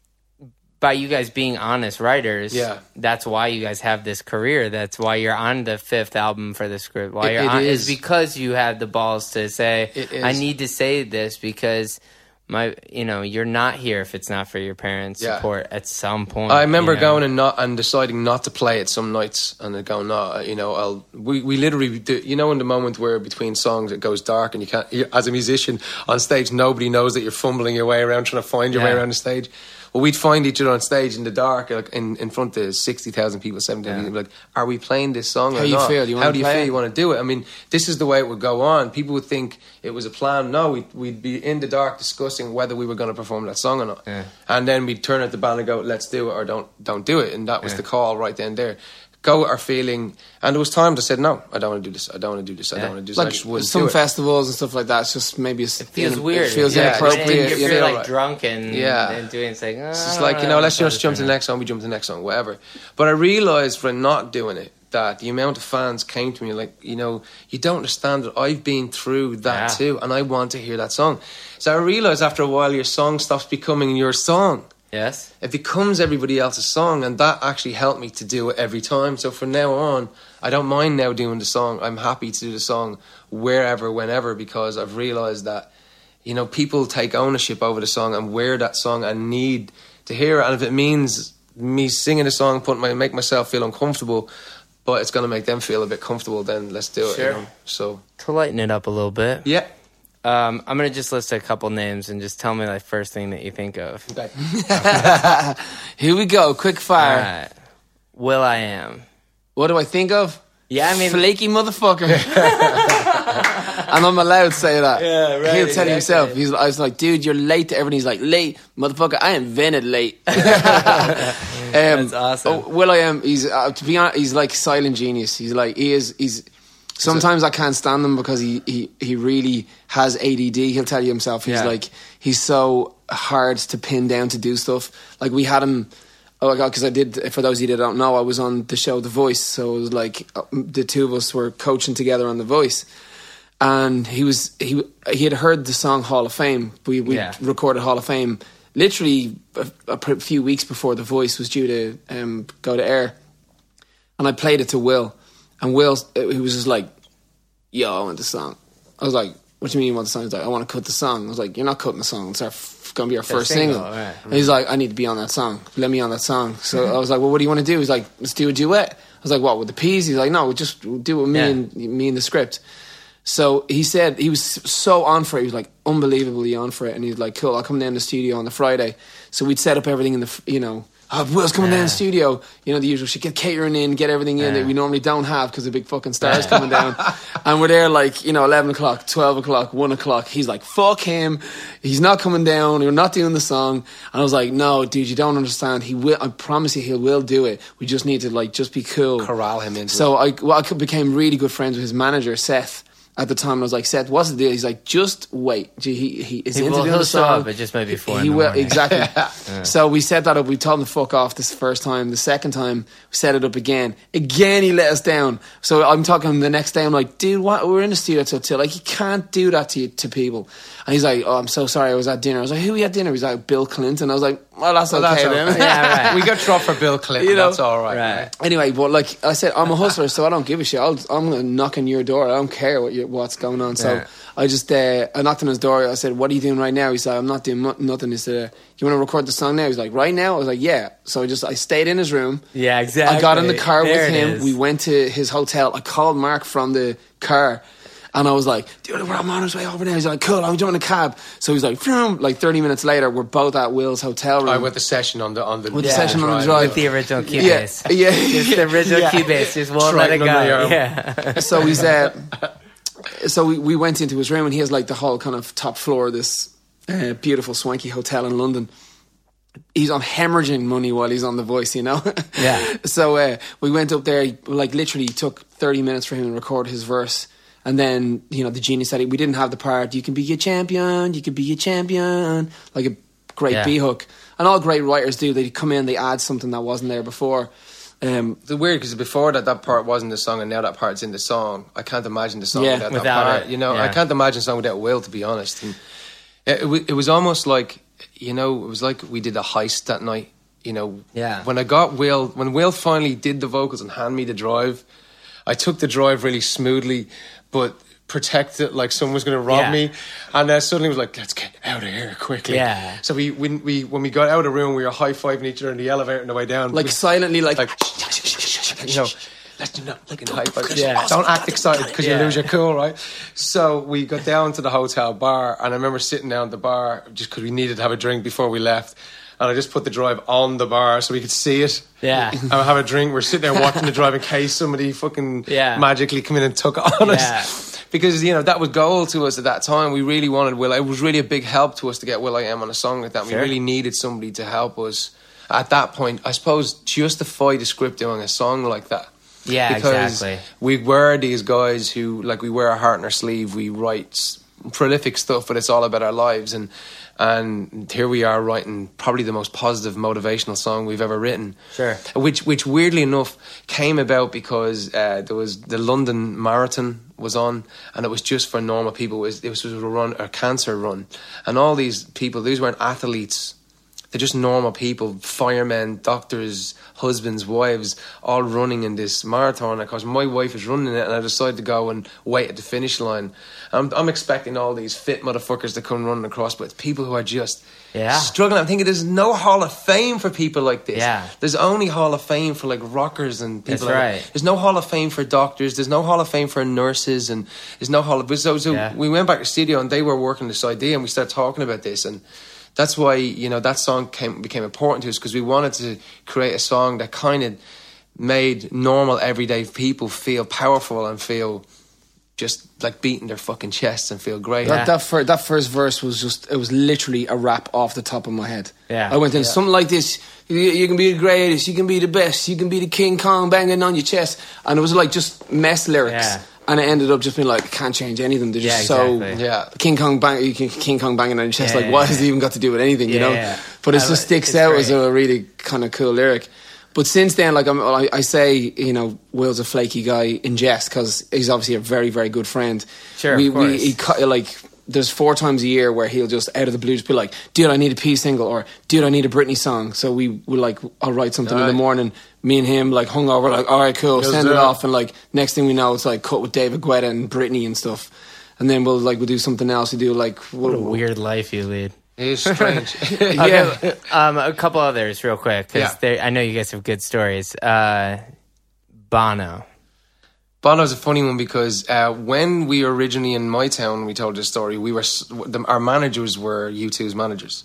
by you guys being honest writers, Yeah. that's why you guys have this career. That's why you're on the fifth album for the script. Why It- you're it on is. is because you had the balls to say, It is. I need to say this because my, you know, you're not here if it's not for your parents' Yeah. support at some point. I remember you know? going and not and deciding not to play it some nights, and then going, no, you know, I'll. We, we literally, do, you know, in the moment where between songs it goes dark, and you can't. You, as a musician on stage, nobody knows that you're fumbling your way around trying to find your way Yeah. around the stage. Well, we'd find each other on stage in the dark, like in, in front of sixty thousand people, seventy thousand Yeah. people. Like, are we playing this song? How or you not? feel? You wanna How do you play feel? it? You want to do it? I mean, this is the way it would go on. People would think it was a plan. No, we'd, we'd be in the dark discussing whether we were going to perform that song or not. Yeah. And then we'd turn at the band and go, let's do it or don't don't do it. And that was Yeah. the call right then there. Go with our feeling. And there was times I said, no, I don't want to do this. I don't want to do this. I Yeah. don't want to do this. I like just wouldn't some do it. festivals and stuff like that. It's just maybe it's, It feels you know, weird. It feels Yeah, inappropriate. You you feel feel like right. drunk and, Yeah. and doing it's like, oh, It's just I like, don't you know, let's know, just jump to the next song, we jump to the next song, whatever. But I realised for not doing it that the amount of fans came to me like, you know, you don't understand that I've been through that Yeah. too, and I want to hear that song. So I realised after a while your song stops becoming your song. Yes. It becomes everybody else's song, and that actually helped me to do it every time. So from now on, I don't mind now doing the song. I'm happy to do the song wherever, whenever, because I've realised that, you know, people take ownership over the song and wear that song and need to hear it. And if it means me singing a song, put my make myself feel uncomfortable, but it's going to make them feel a bit comfortable, then let's do it. Sure. You know? So To lighten it up a little bit. yeah. Um, I'm going to just list a couple names and just tell me the first thing that you think of. Okay. Here we go, quick fire. All right. Will I Am. What do I think of? Yeah, I mean... Flaky motherfucker. And I'm allowed to say that. Yeah, right, He'll tell exactly. himself. He's, I was like, dude, you're late to everything. He's like, late, motherfucker. I invented late. um, That's awesome. Oh, Will I Am. He's uh, to be honest. He's like silent genius. He's like he is. He's. Sometimes I can't stand him because he, he, he really has A D D. He'll tell you himself. He's Yeah. like he's so hard to pin down to do stuff. Like we had him. Oh my god! Because I did. For those of you that don't know, I was on the show The Voice. So it was like uh, the two of us were coaching together on The Voice. And he was he he had heard the song Hall of Fame. We we Yeah. recorded Hall of Fame literally a, a pr- few weeks before The Voice was due to um, go to air, and I played it to Will, and Will he was just like, "Yo, I want the song." I was like, "What do you mean you want the song?" He's like, "I want to cut the song." I was like, "You're not cutting the song. It's our f- going to be our first single, single. right. And he's like, I need to be on that song. Let me on that song. So I was like, well, what do you want to do? He's like, let's do a duet. I was like, what, with the P's? He's like, no, we'll just do it with me Yeah. and me and the script. So he said he was so on for it. He was like unbelievably on for it. And he's like, cool, I'll come down to the studio on the Friday. So we'd set up everything in the, you know, oh, Will's coming Yeah. down to the studio. You know, the usual shit, get catering in, get everything in Yeah. that we normally don't have because the big fucking stars coming down. And we're there like, you know, eleven o'clock, twelve o'clock, one o'clock. He's like, fuck him. He's not coming down. We're not doing the song. And I was like, no, dude, you don't understand. He will, I promise you, he will do it. We just need to like, just be cool. Corral him into So I, well, I became really good friends with his manager, Seth. At the time, I was like, Seth, what's the deal? He's like, just wait. Gee, He he is He into will- doing he'll the show song. up, it just might be four He in the will morning. exactly. So we set that up. We told him to fuck off this first time. The second time, we set it up again. Again, he let us down. So I'm talking the next day. I'm like, dude, what? We're in the studio till till. Like, you can't do that to to people. And he's like, oh, I'm so sorry. I was at dinner. I was like, who were you at dinner? He's like, Bill Clinton. I was like, well, that's Well, okay that's then. okay. Yeah, right. We got dropped for Bill Clinton. You know, that's all right. Right. Anyway, but like I said, I'm a hustler, so I don't give a shit. I'll, I'm going to knock on your door. I don't care what you, what's going on. So Yeah. I just uh, I knocked on his door. I said, "What are you doing right now?" He said, "I'm not doing mu- nothing." He said, "You want to record the song now?" He's like, "Right now?" I was like, "Yeah." So I just I stayed in his room. Yeah, exactly. I got in the car There with it him. is. We went to his hotel. I called Mark from the car. And I was like, dude, we're on his way over there. He's like, cool, I'm doing a cab. So he's like, Phew. Like thirty minutes later, we're both at Will's hotel room. I with the session on the on the With the session on the drive. With the original Yeah, Cubase. yeah. Just the original Yeah. Cubase. Just won't let it go. Triton under the Yeah. So he's uh, so we, we went into his room and he has like the whole kind of top floor of this uh, beautiful swanky hotel in London. He's on hemorrhaging money while he's on The Voice, you know. Yeah. So uh, we went up there. Like literally, took thirty minutes for him to record his verse. And then, you know, the genius said, we didn't have the part, you can be a champion, you can be a champion, like a great Yeah. B-hook. And all great writers do, they come in, they add something that wasn't there before. Um, It's weird because before that, that part wasn't the song, and now that part's in the song. I can't imagine the song Yeah. without, Without that part. it, You know, I yeah. can't imagine a song without Will, to be honest. And it, it, wa- it was almost like, you know, it was like we did a heist that night. You know, Yeah. when I got Will, when Will finally did the vocals and handed me the drive, I took the drive really smoothly, but protected like someone was going to rob Yeah. me, and then suddenly was like, let's get out of here quickly. Yeah. So we when we when we got out of the room, we were high fiving each other in the elevator on the way down, like We- silently, like, like you know, let's do not like in high five. Yeah. Don't act excited because you Yeah. lose your cool, right? So we got down to the hotel bar, and I remember sitting down at the bar just because we needed to have a drink before we left. And I just put the drive on the bar so we could see it. Yeah. And have a drink. We're sitting there watching the drive in case somebody fucking Yeah. magically come in and took it on Yeah. us. Because, you know, that was gold to us at that time. We really wanted Will. It was really a big help to us to get Will I Am on a song like that. Sure. We really needed somebody to help us at that point, I suppose, justify the script doing a song like that. Yeah, Because exactly. we were these guys who, like, we wear our heart on our sleeve. We write s- prolific stuff, but it's all about our lives. And and here we are writing probably the most positive motivational song we've ever written. Sure. Which, which weirdly enough, came about because uh, there was the London Marathon was on, and it was just for normal people. It was, it was a run, a cancer run, and all these people, these weren't athletes. They're just normal people, firemen, doctors, husbands, wives, all running in this marathon. Of course, my wife is running it, and I decided to go and wait at the finish line. I'm, I'm expecting all these fit motherfuckers to come running across, but it's people who are just Yeah. struggling. I'm thinking there's no Hall of Fame for people like this. Yeah. There's only Hall of Fame for like rockers and people That's like right. that. There's no Hall of Fame for doctors. There's no Hall of Fame for nurses, and there's no Hall of... So, so Yeah. we went back to the studio, and they were working this idea, and we started talking about this, and that's why, you know, that song came, became important to us, because we wanted to create a song that kind of made normal, everyday people feel powerful and feel just like beating their fucking chests and feel great. Yeah. That that, fir- that first verse was just, it was literally a rap off the top of my head. Yeah. I went in, something like this, you, you can be the greatest, you can be the best, you can be the King Kong banging on your chest. And it was like just mess lyrics. Yeah. And it ended up just being like, can't change anything. They're just Yeah, so... exactly. Yeah. King Kong, bang, you can- King Kong banging on your chest, Yeah, like yeah, what yeah. has it even got to do with anything, you Yeah, know? yeah. But it I just li- sticks it's out as great. a really kind of cool lyric. But since then, like I'm, I, I say, you know, Will's a flaky guy in jest because he's obviously a very, very good friend. Sure, we, of we course. he cut, like there's four times a year where he'll just out of the blue just be like, "Dude, I need a P single," or "Dude, I need a Britney song." So we will like, I'll write something in the Right. morning. Me and him like hung over, like, "All right, cool," Let's send do it it. off, and like next thing we know, it's like cut with David Guetta and Britney and stuff. And then we'll like we'll do something else. We do like What a weird life you lead. It is strange. Okay, um, a couple others real quick, because Yeah. I know you guys have good stories. Uh, Bono. Bono's a funny one because uh, when we were originally in my town, we told this story. We were s- the, our managers were U two's managers,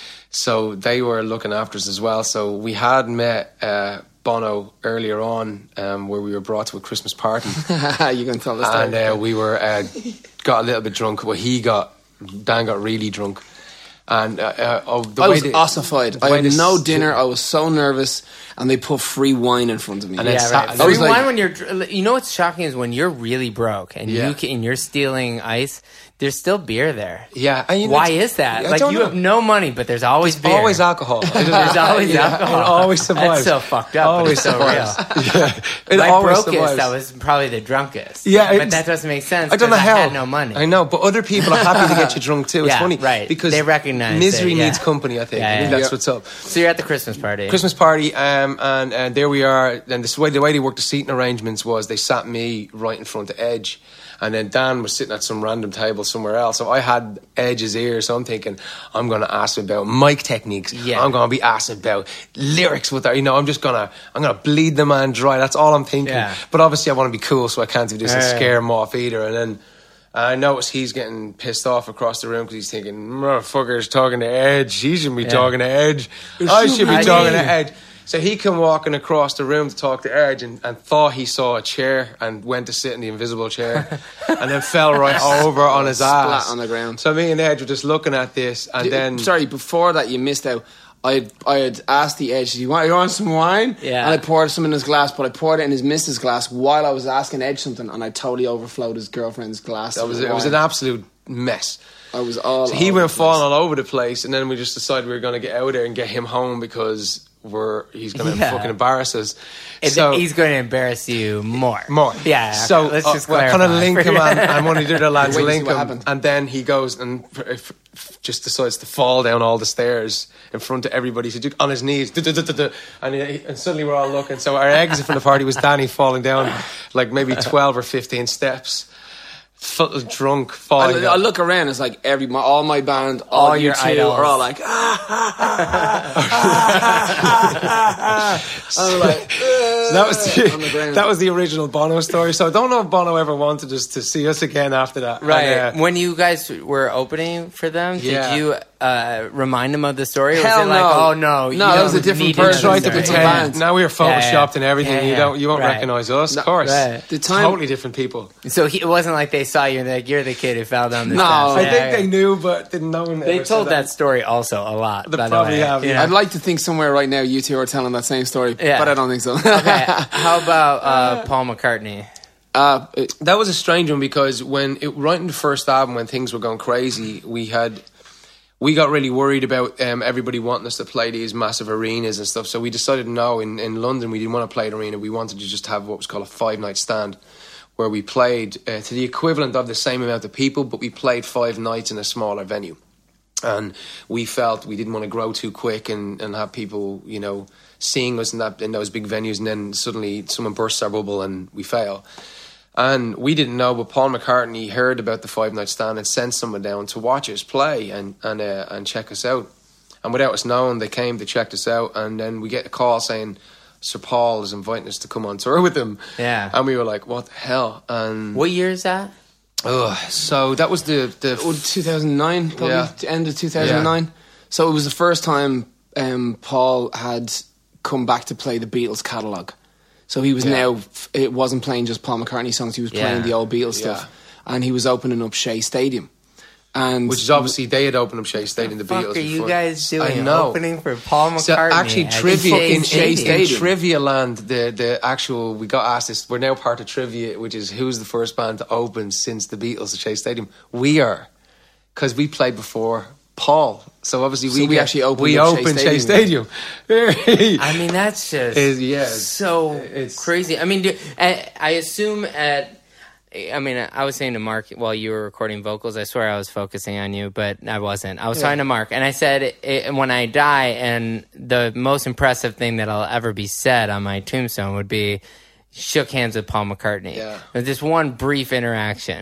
so they were looking after us as well. So we had met uh, Bono earlier on, um, where we were brought to a Christmas party, You can tell the story. and uh, we were uh, got a little bit drunk. Well, he got Dan got really drunk, and uh, uh, oh, the I way was they- ossified. the I way had this- no dinner. I was so nervous, and they put free wine in front of me. And then Yeah, Sa- right. I Free was like- wine when you're, dr- you know what's shocking is when you're really broke and Yeah. you can, and you're stealing ice. There's still beer there. Yeah, and you know, Why it's- is that? I like don't you know. have no money, but there's always beer. Always alcohol. There's always Yeah, alcohol. It always survives. That's so fucked up. Always but it's so survives. real. Yeah, it My always brokest, survives. I was probably the drunkest. Yeah, but it's- that doesn't make sense. I don't know 'cause how. I had no money. I know, but other people are happy to get you drunk too. It's Yeah, funny, right. Because They recognize misery it, yeah. needs company. I think. Yeah, I think yeah. that's Yeah. what's up. So you're at the Christmas party. Christmas party, um, and uh, there we are. And this way, the way they worked the seating arrangements was they sat me right in front of Edge, and then Dan was sitting at some random table somewhere else. So I had Edge's ear, so I'm thinking I'm going to ask him about mic techniques. Yeah. I'm going to be asking about lyrics with that. You know, I'm just gonna I'm gonna bleed the man dry. That's all I'm thinking. Yeah. But obviously, I want to be cool, so I can't do this and Yeah. scare him off either. And then. I notice he's getting pissed off across the room because he's thinking, motherfucker's talking to Edge. He shouldn't be Yeah. talking to Edge. I should be I talking to mean- Edge. So he come walking across the room to talk to Edge and, and thought he saw a chair and went to sit in the invisible chair and then fell right over on his Splat ass. on the ground. So me and Edge were just looking at this and then... Sorry, before that, you missed out. I had, I had asked the Edge, you want, you want some wine? Yeah. And I poured some in his glass, but I poured it in his missus' glass while I was asking Edge something, and I totally overflowed his girlfriend's glass. That was, with it was wine. an absolute mess. I was all So he over went the place. falling all over the place, and then we just decided we were going to get out of there and get him home because we're he's going to Yeah. fucking embarrass us. And So he's going to embarrass you more. more, Yeah. So let's uh, just well, kind of clarify. link him, and, and one of the other lads Wait to see link what him, happened. and then he goes and f- f- just decides to fall down all the stairs in front of everybody, so on his knees, duh, duh, duh, duh, duh. and he, and suddenly we're all looking. So our exit from the party was Danny falling down like maybe twelve or fifteen steps. Full drunk, I, falling I down. look around, it's like every my, all my band, all, All you your two idols. are all like, I'm like, So that was on the the, ground. that was the original Bono story. So I don't know if Bono ever wanted us to see us again after that. Right. And, uh, When you guys were opening for them, Yeah. did you uh, remind them of the story? Or Hell was it like, no. oh no, you No, that was don't a different need to know person. the tried to story. It's a pretend. band. Now we're photoshopped Yeah, yeah. and everything. Yeah, You yeah. don't, you won't Right. recognize us, of course. Right. The time- Totally different people. So he, it wasn't like they saw you and they're like, you're the kid who fell down the No. steps. I Yeah, think yeah. they knew, but didn't know. when They ever told said that story also a lot. They by probably the way. have, You yeah. know? I'd like to think somewhere right now you two are telling that same story, Yeah. but I don't think so. Okay, how about uh, Paul McCartney? uh, it- That was a strange one because when it, right in the first album, when things were going crazy, we had we got really worried about um, everybody wanting us to play these massive arenas and stuff. So we decided no, in, in London we didn't want to play an arena. We wanted to just have what was called a five night stand, where we played uh, to the equivalent of the same amount of people, but we played five nights in a smaller venue. And we felt we didn't want to grow too quick and, and have people, you know, seeing us in that in those big venues, and then suddenly someone bursts our bubble and we fail. And we didn't know, but Paul McCartney heard about the five night stand and sent someone down to watch us play and and uh, and check us out. And without us knowing, they came, they checked us out, and then we get a call saying Sir Paul is inviting us to come on tour with him. Yeah. And we were like, what the hell? And What year is that? ugh, so that was the the oh, two thousand nine, probably Yeah. the end of two thousand nine. So it was the first time um, Paul had come back to play the Beatles catalogue. So he was Yeah. now, it wasn't playing just Paul McCartney songs, he was playing Yeah. the old Beatles Yeah. stuff. And he was opening up Shea Stadium. And which is obviously they had opened up Shea Stadium, the What Beatles. the fuck are you before. guys doing? I know. Opening for Paul McCartney. So actually, at trivia Shea in, Stadium. in, Stadium. trivia land, the the actual we got asked this. We're now part of trivia, which is who's the first band to open since the Beatles at Shea Stadium. We are, because we played before Paul. So obviously we So we get- actually opened we up Shea opened Shea Stadium. Stadium. I mean, that's just Is- yeah, so it's- crazy. I mean, do, I, I assume at. I mean, I was saying to Mark while you were recording vocals, I swear I was focusing on you, but I wasn't. I was talking to Mark, and I said, it, when I die, and the most impressive thing that I'll ever be said on my tombstone would be shook hands with Paul McCartney. Yeah. Just one brief interaction.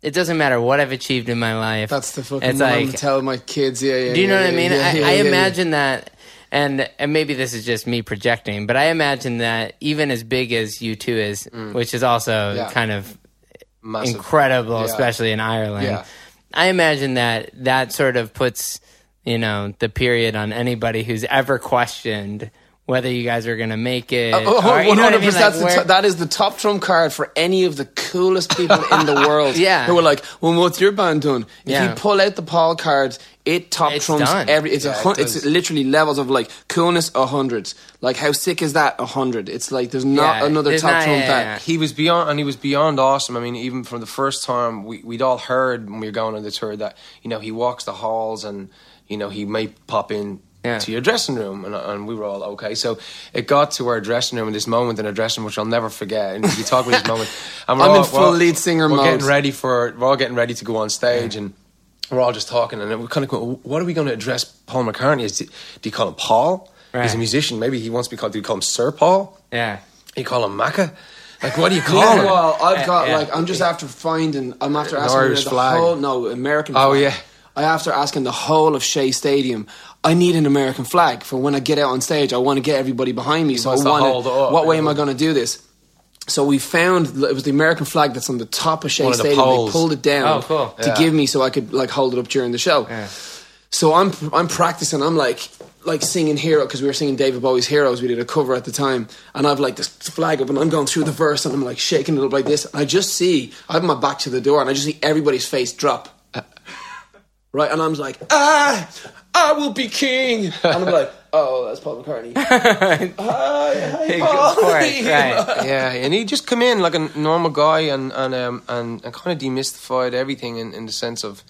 it doesn't matter what I've achieved in my life. That's the fucking it's one like, I'm gonna tell my kids. Yeah, yeah. Do you know yeah, what I mean? Yeah, I, yeah, I yeah, imagine yeah. that, and and maybe this is just me projecting, but I imagine that even as big as U two is, mm. which is also yeah. kind of Massive. incredible, yeah. especially in Ireland. Yeah. I imagine that that sort of puts, you know, the period on anybody who's ever questioned whether you guys are going to make it. Oh, oh, or, you know what I mean? Like, that's the where- to- that is the top trump card for any of the coolest people in the world. Yeah. Who are like, well, what's your band doing? If Yeah. you pull out the Paul card, it top It's trumps done. every. It's Yeah, a it hun- does. It's literally levels of like coolness a hundred. Like how sick is that a hundred? It's like there's not Yeah, another there's top not- trump yeah, that. yeah. He was beyond, and he was beyond awesome. I mean, even from the first time we, we'd all heard when we were going on the tour that, you know, he walks the halls and, you know, he may pop in Yeah. to your dressing room, and, and we were all okay. So it got to our dressing room, and this moment in our dressing room, which I'll never forget. And you talk about this moment, and we're I'm all, in full we're all- lead singer we're mode. getting ready for, we're all getting ready to go on stage, and we're all just talking, and we're kind of going, what are we going to address Paul McCartney? Is, do you call him Paul? Right. He's a musician. Maybe he wants to be called. Do you call him Sir Paul? Yeah. You call him Macca? Like, what do you call him? Well, I've got yeah. like I'm just after finding. I'm after An asking Irish the flag. whole no American. Oh, flag. yeah. I after asking the whole of Shea Stadium. I need an American flag for when I get out on stage. I want to get everybody behind me. So I wants to want hold it up, What way yeah. am I going to do this? So we found it was the American flag that's on the top of Shea One of the Stadium. They poles. pulled it down Oh, cool. to Yeah. give me so I could like hold it up during the show. Yeah. So I'm I'm practicing. I'm like like singing Hero because we were singing David Bowie's Heroes. We did a cover at the time, and I've like this flag up, and I'm going through the verse, and I'm like shaking it up like this. And I just see I have my back to the door, and I just see everybody's face drop. Right, and I'm just like, ah, I will be king. And I'm like, oh, that's Paul McCartney. Hi, hi, Paul. Of course, right. Yeah, and he just come in like a normal guy and and um, and, and kind of demystified everything in, in the sense of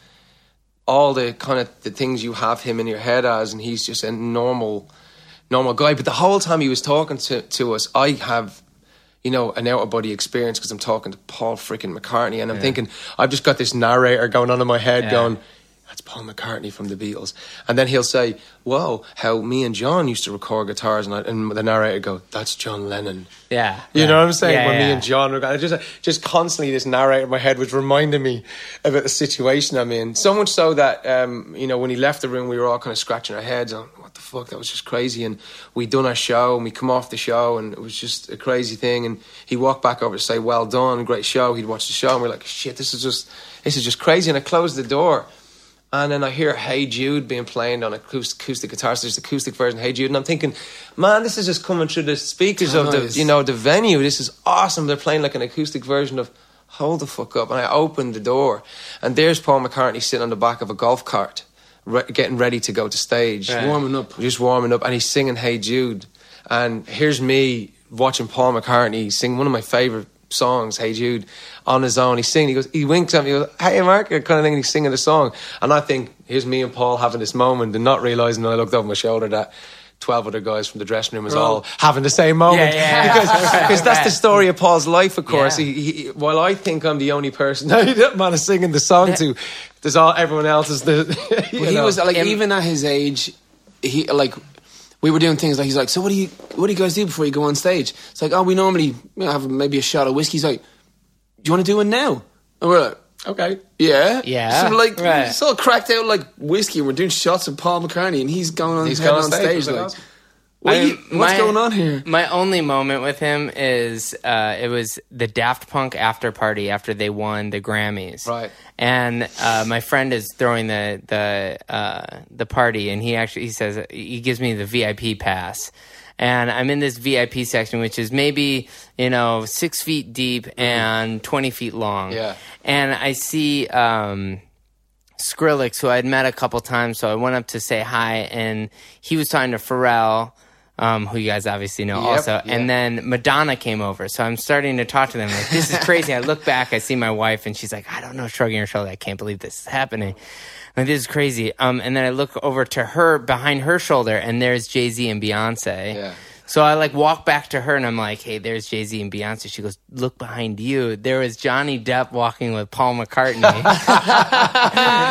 all the kind of the things you have him in your head as, and he's just a normal normal guy. But the whole time he was talking to, to us, I have, you know, an out of body experience because I'm talking to Paul freaking McCartney, and I'm Yeah. thinking I've just got this narrator going on in my head Yeah. going, that's Paul McCartney from the Beatles. And then he'll say, whoa, how me and John used to record guitars. And, I, and the narrator go, that's John Lennon. Yeah. You yeah. know what I'm saying? Yeah, when yeah. me and John were going, just, just constantly this narrator in my head was reminding me about the situation I'm in. So much so that, um, you know, when he left the room, we were all kind of scratching our heads on, what the fuck, that was just crazy. And we'd done our show, and we come off the show, and it was just a crazy thing. And he walked back over to say, well done, great show. He'd watched the show, and we're like, shit, this is just, this is just crazy. And I closed the door. And then I hear Hey Jude being played on acoustic, acoustic guitar. So there's the acoustic version of Hey Jude. And I'm thinking, man, this is just coming through the speakers of Nice. the, you know, the venue. This is awesome. They're playing like an acoustic version of Hold the Fuck Up. And I opened the door. And there's Paul McCartney sitting on the back of a golf cart, re- getting ready to go to stage. Right. Warming up. Just warming up. And he's singing Hey Jude. And here's me watching Paul McCartney sing one of my favourite songs, Hey Jude, on his own. He's singing, he goes, he winks at me, he goes, hey Mark, kind of thing, and he's singing the song. And I think, here's me and Paul having this moment and not realising when I looked over my shoulder that twelve other guys from the dressing room was all having the same moment. Yeah, yeah. because because that's the story of Paul's life, of course. Yeah. He, he, while I think I'm the only person that man is singing the song to, there's all, everyone else is the, you Well, he know. was like, Him- even at his age, he like, we were doing things like, he's like, so what do you, what do you guys do before you go on stage? It's like, oh, we normally you know, have maybe a shot of whiskey. He's like, do you want to do one now? And we're like, okay. yeah, Yeah, So we're like, right. it's all cracked out like whiskey, and we're doing shots of Paul McCartney, and he's going on, He's heading going on on stage. stage, Like, like, awesome. what I are you- mean, what's my- going on here? My only moment with him is uh, it was the Daft Punk after party after they won the Grammys. Right. And uh, my friend is throwing the the uh, the party, and he actually he says he gives me the V I P pass. And I'm in this V I P section, which is maybe, you know, six feet deep and twenty feet long. Yeah. And I see um, Skrillex, who I'd met a couple times, so I went up to say hi, and he was talking to Pharrell, um, who you guys obviously know Yep, also. yeah. And then Madonna came over, so I'm starting to talk to them. Like, this is crazy. I look back, I see my wife, and she's like, I don't know, shrugging her shoulder. I can't believe this is happening. Like, this is crazy. Um, and then I look over to her, behind her shoulder, and there's Jay-Z and Beyonce. Yeah. So I like walk back to her and I'm like, hey, there's Jay-Z and Beyonce. She goes, look behind you. There was Johnny Depp walking with Paul McCartney.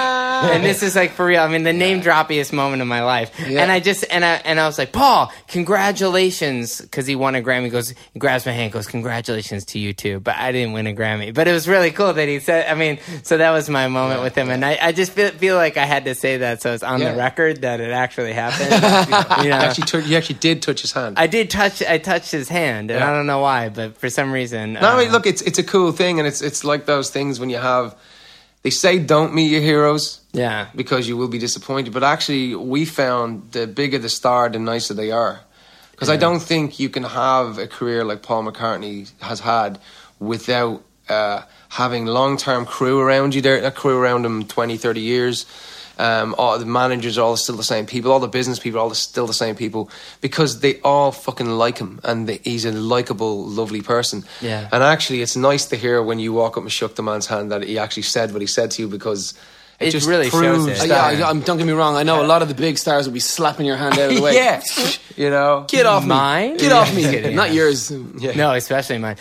And this is like for real. I mean, the name droppiest moment of my life. Yeah. And I just and I and I was like, Paul, congratulations, because he won a Grammy. He goes, he grabs my hand, goes, congratulations to you too. But I didn't win a Grammy. But it was really cool that he said. I mean, so that was my moment Yeah, with him, yeah. and I, I just feel, feel like I had to say that, so it's on Yeah. the record that it actually happened. you know, You actually, tou- you actually did touch his hand. I did touch. I touched his hand, and Yeah. I don't know why, but for some reason. No, uh, I mean, look, it's it's a cool thing, and it's it's like those things when you have. They say don't meet your heroes Yeah. because you will be disappointed, but actually, we found the bigger the star, the nicer they are. Because I don't think you can have a career like Paul McCartney has had without uh, having long-term crew around you. There, a crew around him twenty, thirty years. Um, all the managers are all still the same people. All the business people are all still the same people because they all fucking like him, and they, he's a likable, lovely person. Yeah. And actually, it's nice to hear when you walk up and shook the man's hand that he actually said what he said to you, because it, It just really shows proves it. Uh, that. yeah, I, I'm, don't get me wrong. I know a lot of the big stars will be slapping your hand out of the way. yeah, you know. Get off Mine? me. Get off Just me. kidding. Not yours. Yeah. No, especially mine.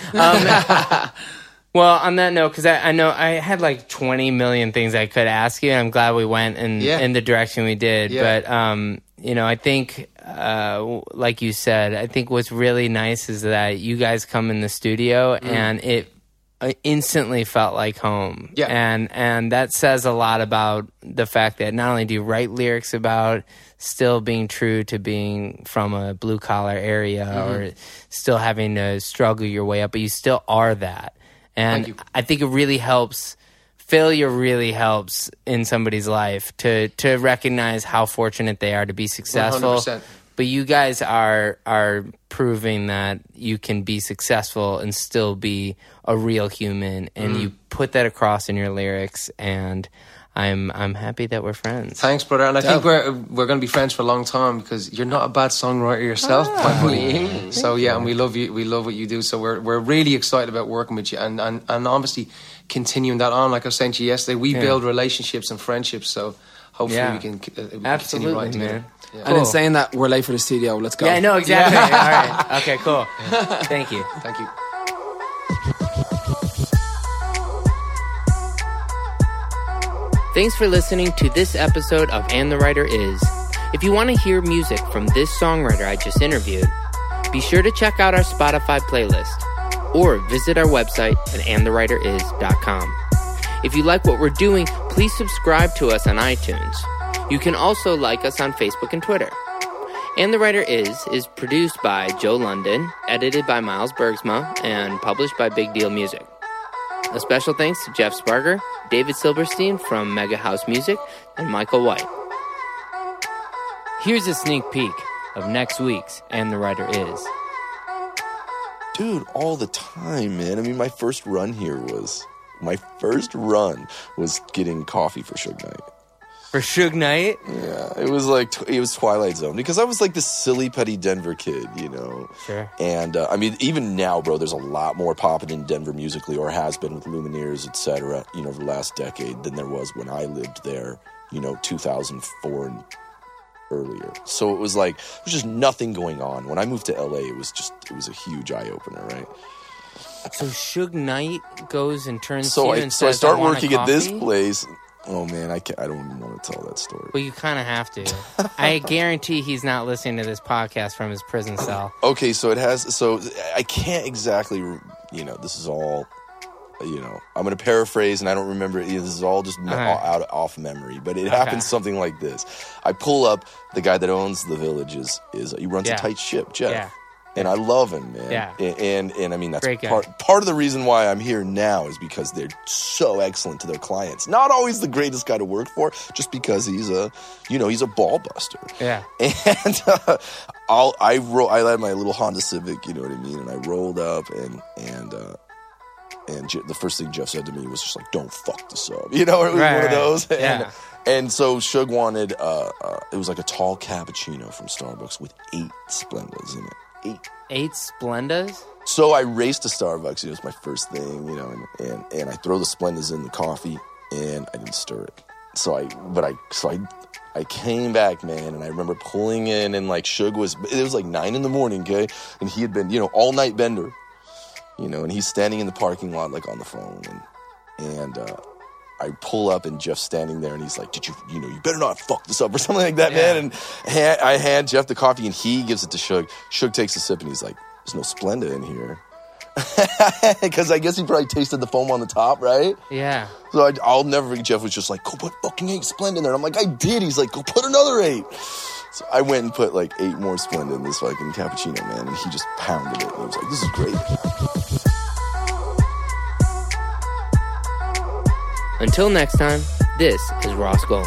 Um, well, on that note, because I, I know I had like twenty million things I could ask you, and I'm glad we went in, Yeah. in the direction we did. Yeah. But, um, you know, I think, uh, like you said, I think what's really nice is that you guys come in the studio Mm. and it uh, instantly felt like home. Yeah. And, and that says a lot about the fact that not only do you write lyrics about still being true to being from a blue collar area or still having to struggle your way up, but you still are that. And Thank you. I think it really helps. Failure really helps in somebody's life to to recognize how fortunate they are to be successful. one hundred percent. But you guys are are proving that you can be successful and still be a real human, and you put that across in your lyrics. And I'm I'm happy that we're friends. Thanks, brother. And I think we're we're going to be friends for a long time because you're not a bad songwriter yourself, my buddy. So yeah, and we love you. We love what you do. So we're we're really excited about working with you, and and, and obviously continuing that on. Like I was saying to you yesterday, we Yeah. build relationships and friendships. So hopefully Yeah. we can, uh, we can continue Absolutely, writing together. man. Yeah. And in saying that, we're late for the studio. Let's go. Yeah, I know exactly. All right. Okay. Cool. Thank you. Thank you. Thanks for listening to this episode of And the Writer Is. If you want to hear music from this songwriter I just interviewed, be sure to check out our Spotify playlist or visit our website at and the writer is dot com. If you like what we're doing, please subscribe to us on iTunes. You can also like us on Facebook and Twitter. And the Writer Is is produced by Joe London, edited by Miles Bergsma, and published by Big Deal Music. A special thanks to Jeff Sparger, David Silverstein from Mega House Music, and Michael White. Here's a sneak peek of next week's And the Writer Is. Dude, all the time, man. I mean, my first run here was... My first run was getting coffee for Suge Knight. For Suge Knight? Yeah, it was like, it was Twilight Zone. Because I was like this silly, petty Denver kid, you know? Sure. And, uh, I mean, even now, bro, there's a lot more popping in Denver musically, or has been with Lumineers, et cetera, you know, over the last decade than there was when I lived there, you know, two thousand four and earlier. So it was like, there was just nothing going on. When I moved to L A, it was just, it was a huge eye-opener, right? So Suge Knight goes and turns So to you I, and so I says, start want a working at this coffee?" place. Oh man, I can't, I don't even want to tell that story. Well, you kind of have to. I guarantee he's not listening to this podcast from his prison cell. Okay, so it has. So I can't exactly. You know, this is all. You know, I'm going to paraphrase, and I don't remember. You know, this is all just me- Uh-huh. out off memory, but it happens something like this. I pull up. The guy that owns the village is is he runs Yeah. a tight ship, Jeff. Yeah. And I love him, man. Yeah. And, and and I mean that's Great guy. part part of the reason why I'm here now is because they're so excellent to their clients. Not always the greatest guy to work for, just because he's a, you know, he's a ball buster. Yeah. And uh, I'll I ro- I had my little Honda Civic, you know what I mean, and I rolled up and and uh, and Je- the first thing Jeff said to me was just like, "Don't fuck this up," you know. It was Right, one of right. those. And, Yeah. and so Suge wanted uh, uh, it was like a tall cappuccino from Starbucks with eight Splendas in it. Eight. Eight Splendas? So I raced to Starbucks. It was my first thing, you know, and, and, and I throw the Splendas in the coffee, and I didn't stir it. So I, but I, so I, I came back, man, and I remember pulling in, and like Suge was, it was like nine in the morning, okay, and he had been, you know, all night bender, you know, and he's standing in the parking lot like on the phone, and and uh, I pull up and Jeff's standing there and he's like, did you, you know, you better not fuck this up or something like that, Yeah. man. And ha- I hand Jeff the coffee and he gives it to Suge. Suge takes a sip and he's like, there's no Splenda in here. Because I guess he probably tasted the foam on the top, right? Yeah. So I, I'll never forget. Jeff was just like, go put fucking eight Splenda in there. I'm like, I did. He's like, go put another eight. So I went and put like eight more Splenda in this fucking cappuccino, man. And he just pounded it. And he was like, this is great. Until next time, this is Ross Golan.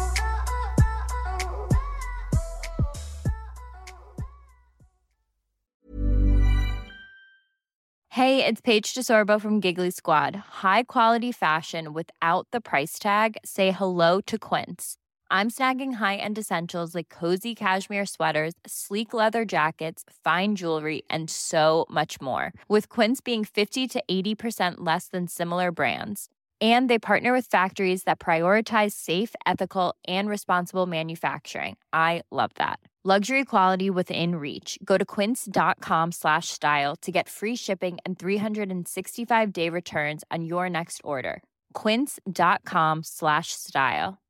Hey, it's Paige DeSorbo from Giggly Squad. High quality fashion without the price tag. Say hello to Quince. I'm snagging high-end essentials like cozy cashmere sweaters, sleek leather jackets, fine jewelry, and so much more. With Quince being fifty to eighty percent less than similar brands. And they partner with factories that prioritize safe, ethical, and responsible manufacturing. I love that. Luxury quality within reach. Go to quince.com slash style to get free shipping and three sixty-five day returns on your next order. Quince.com slash style.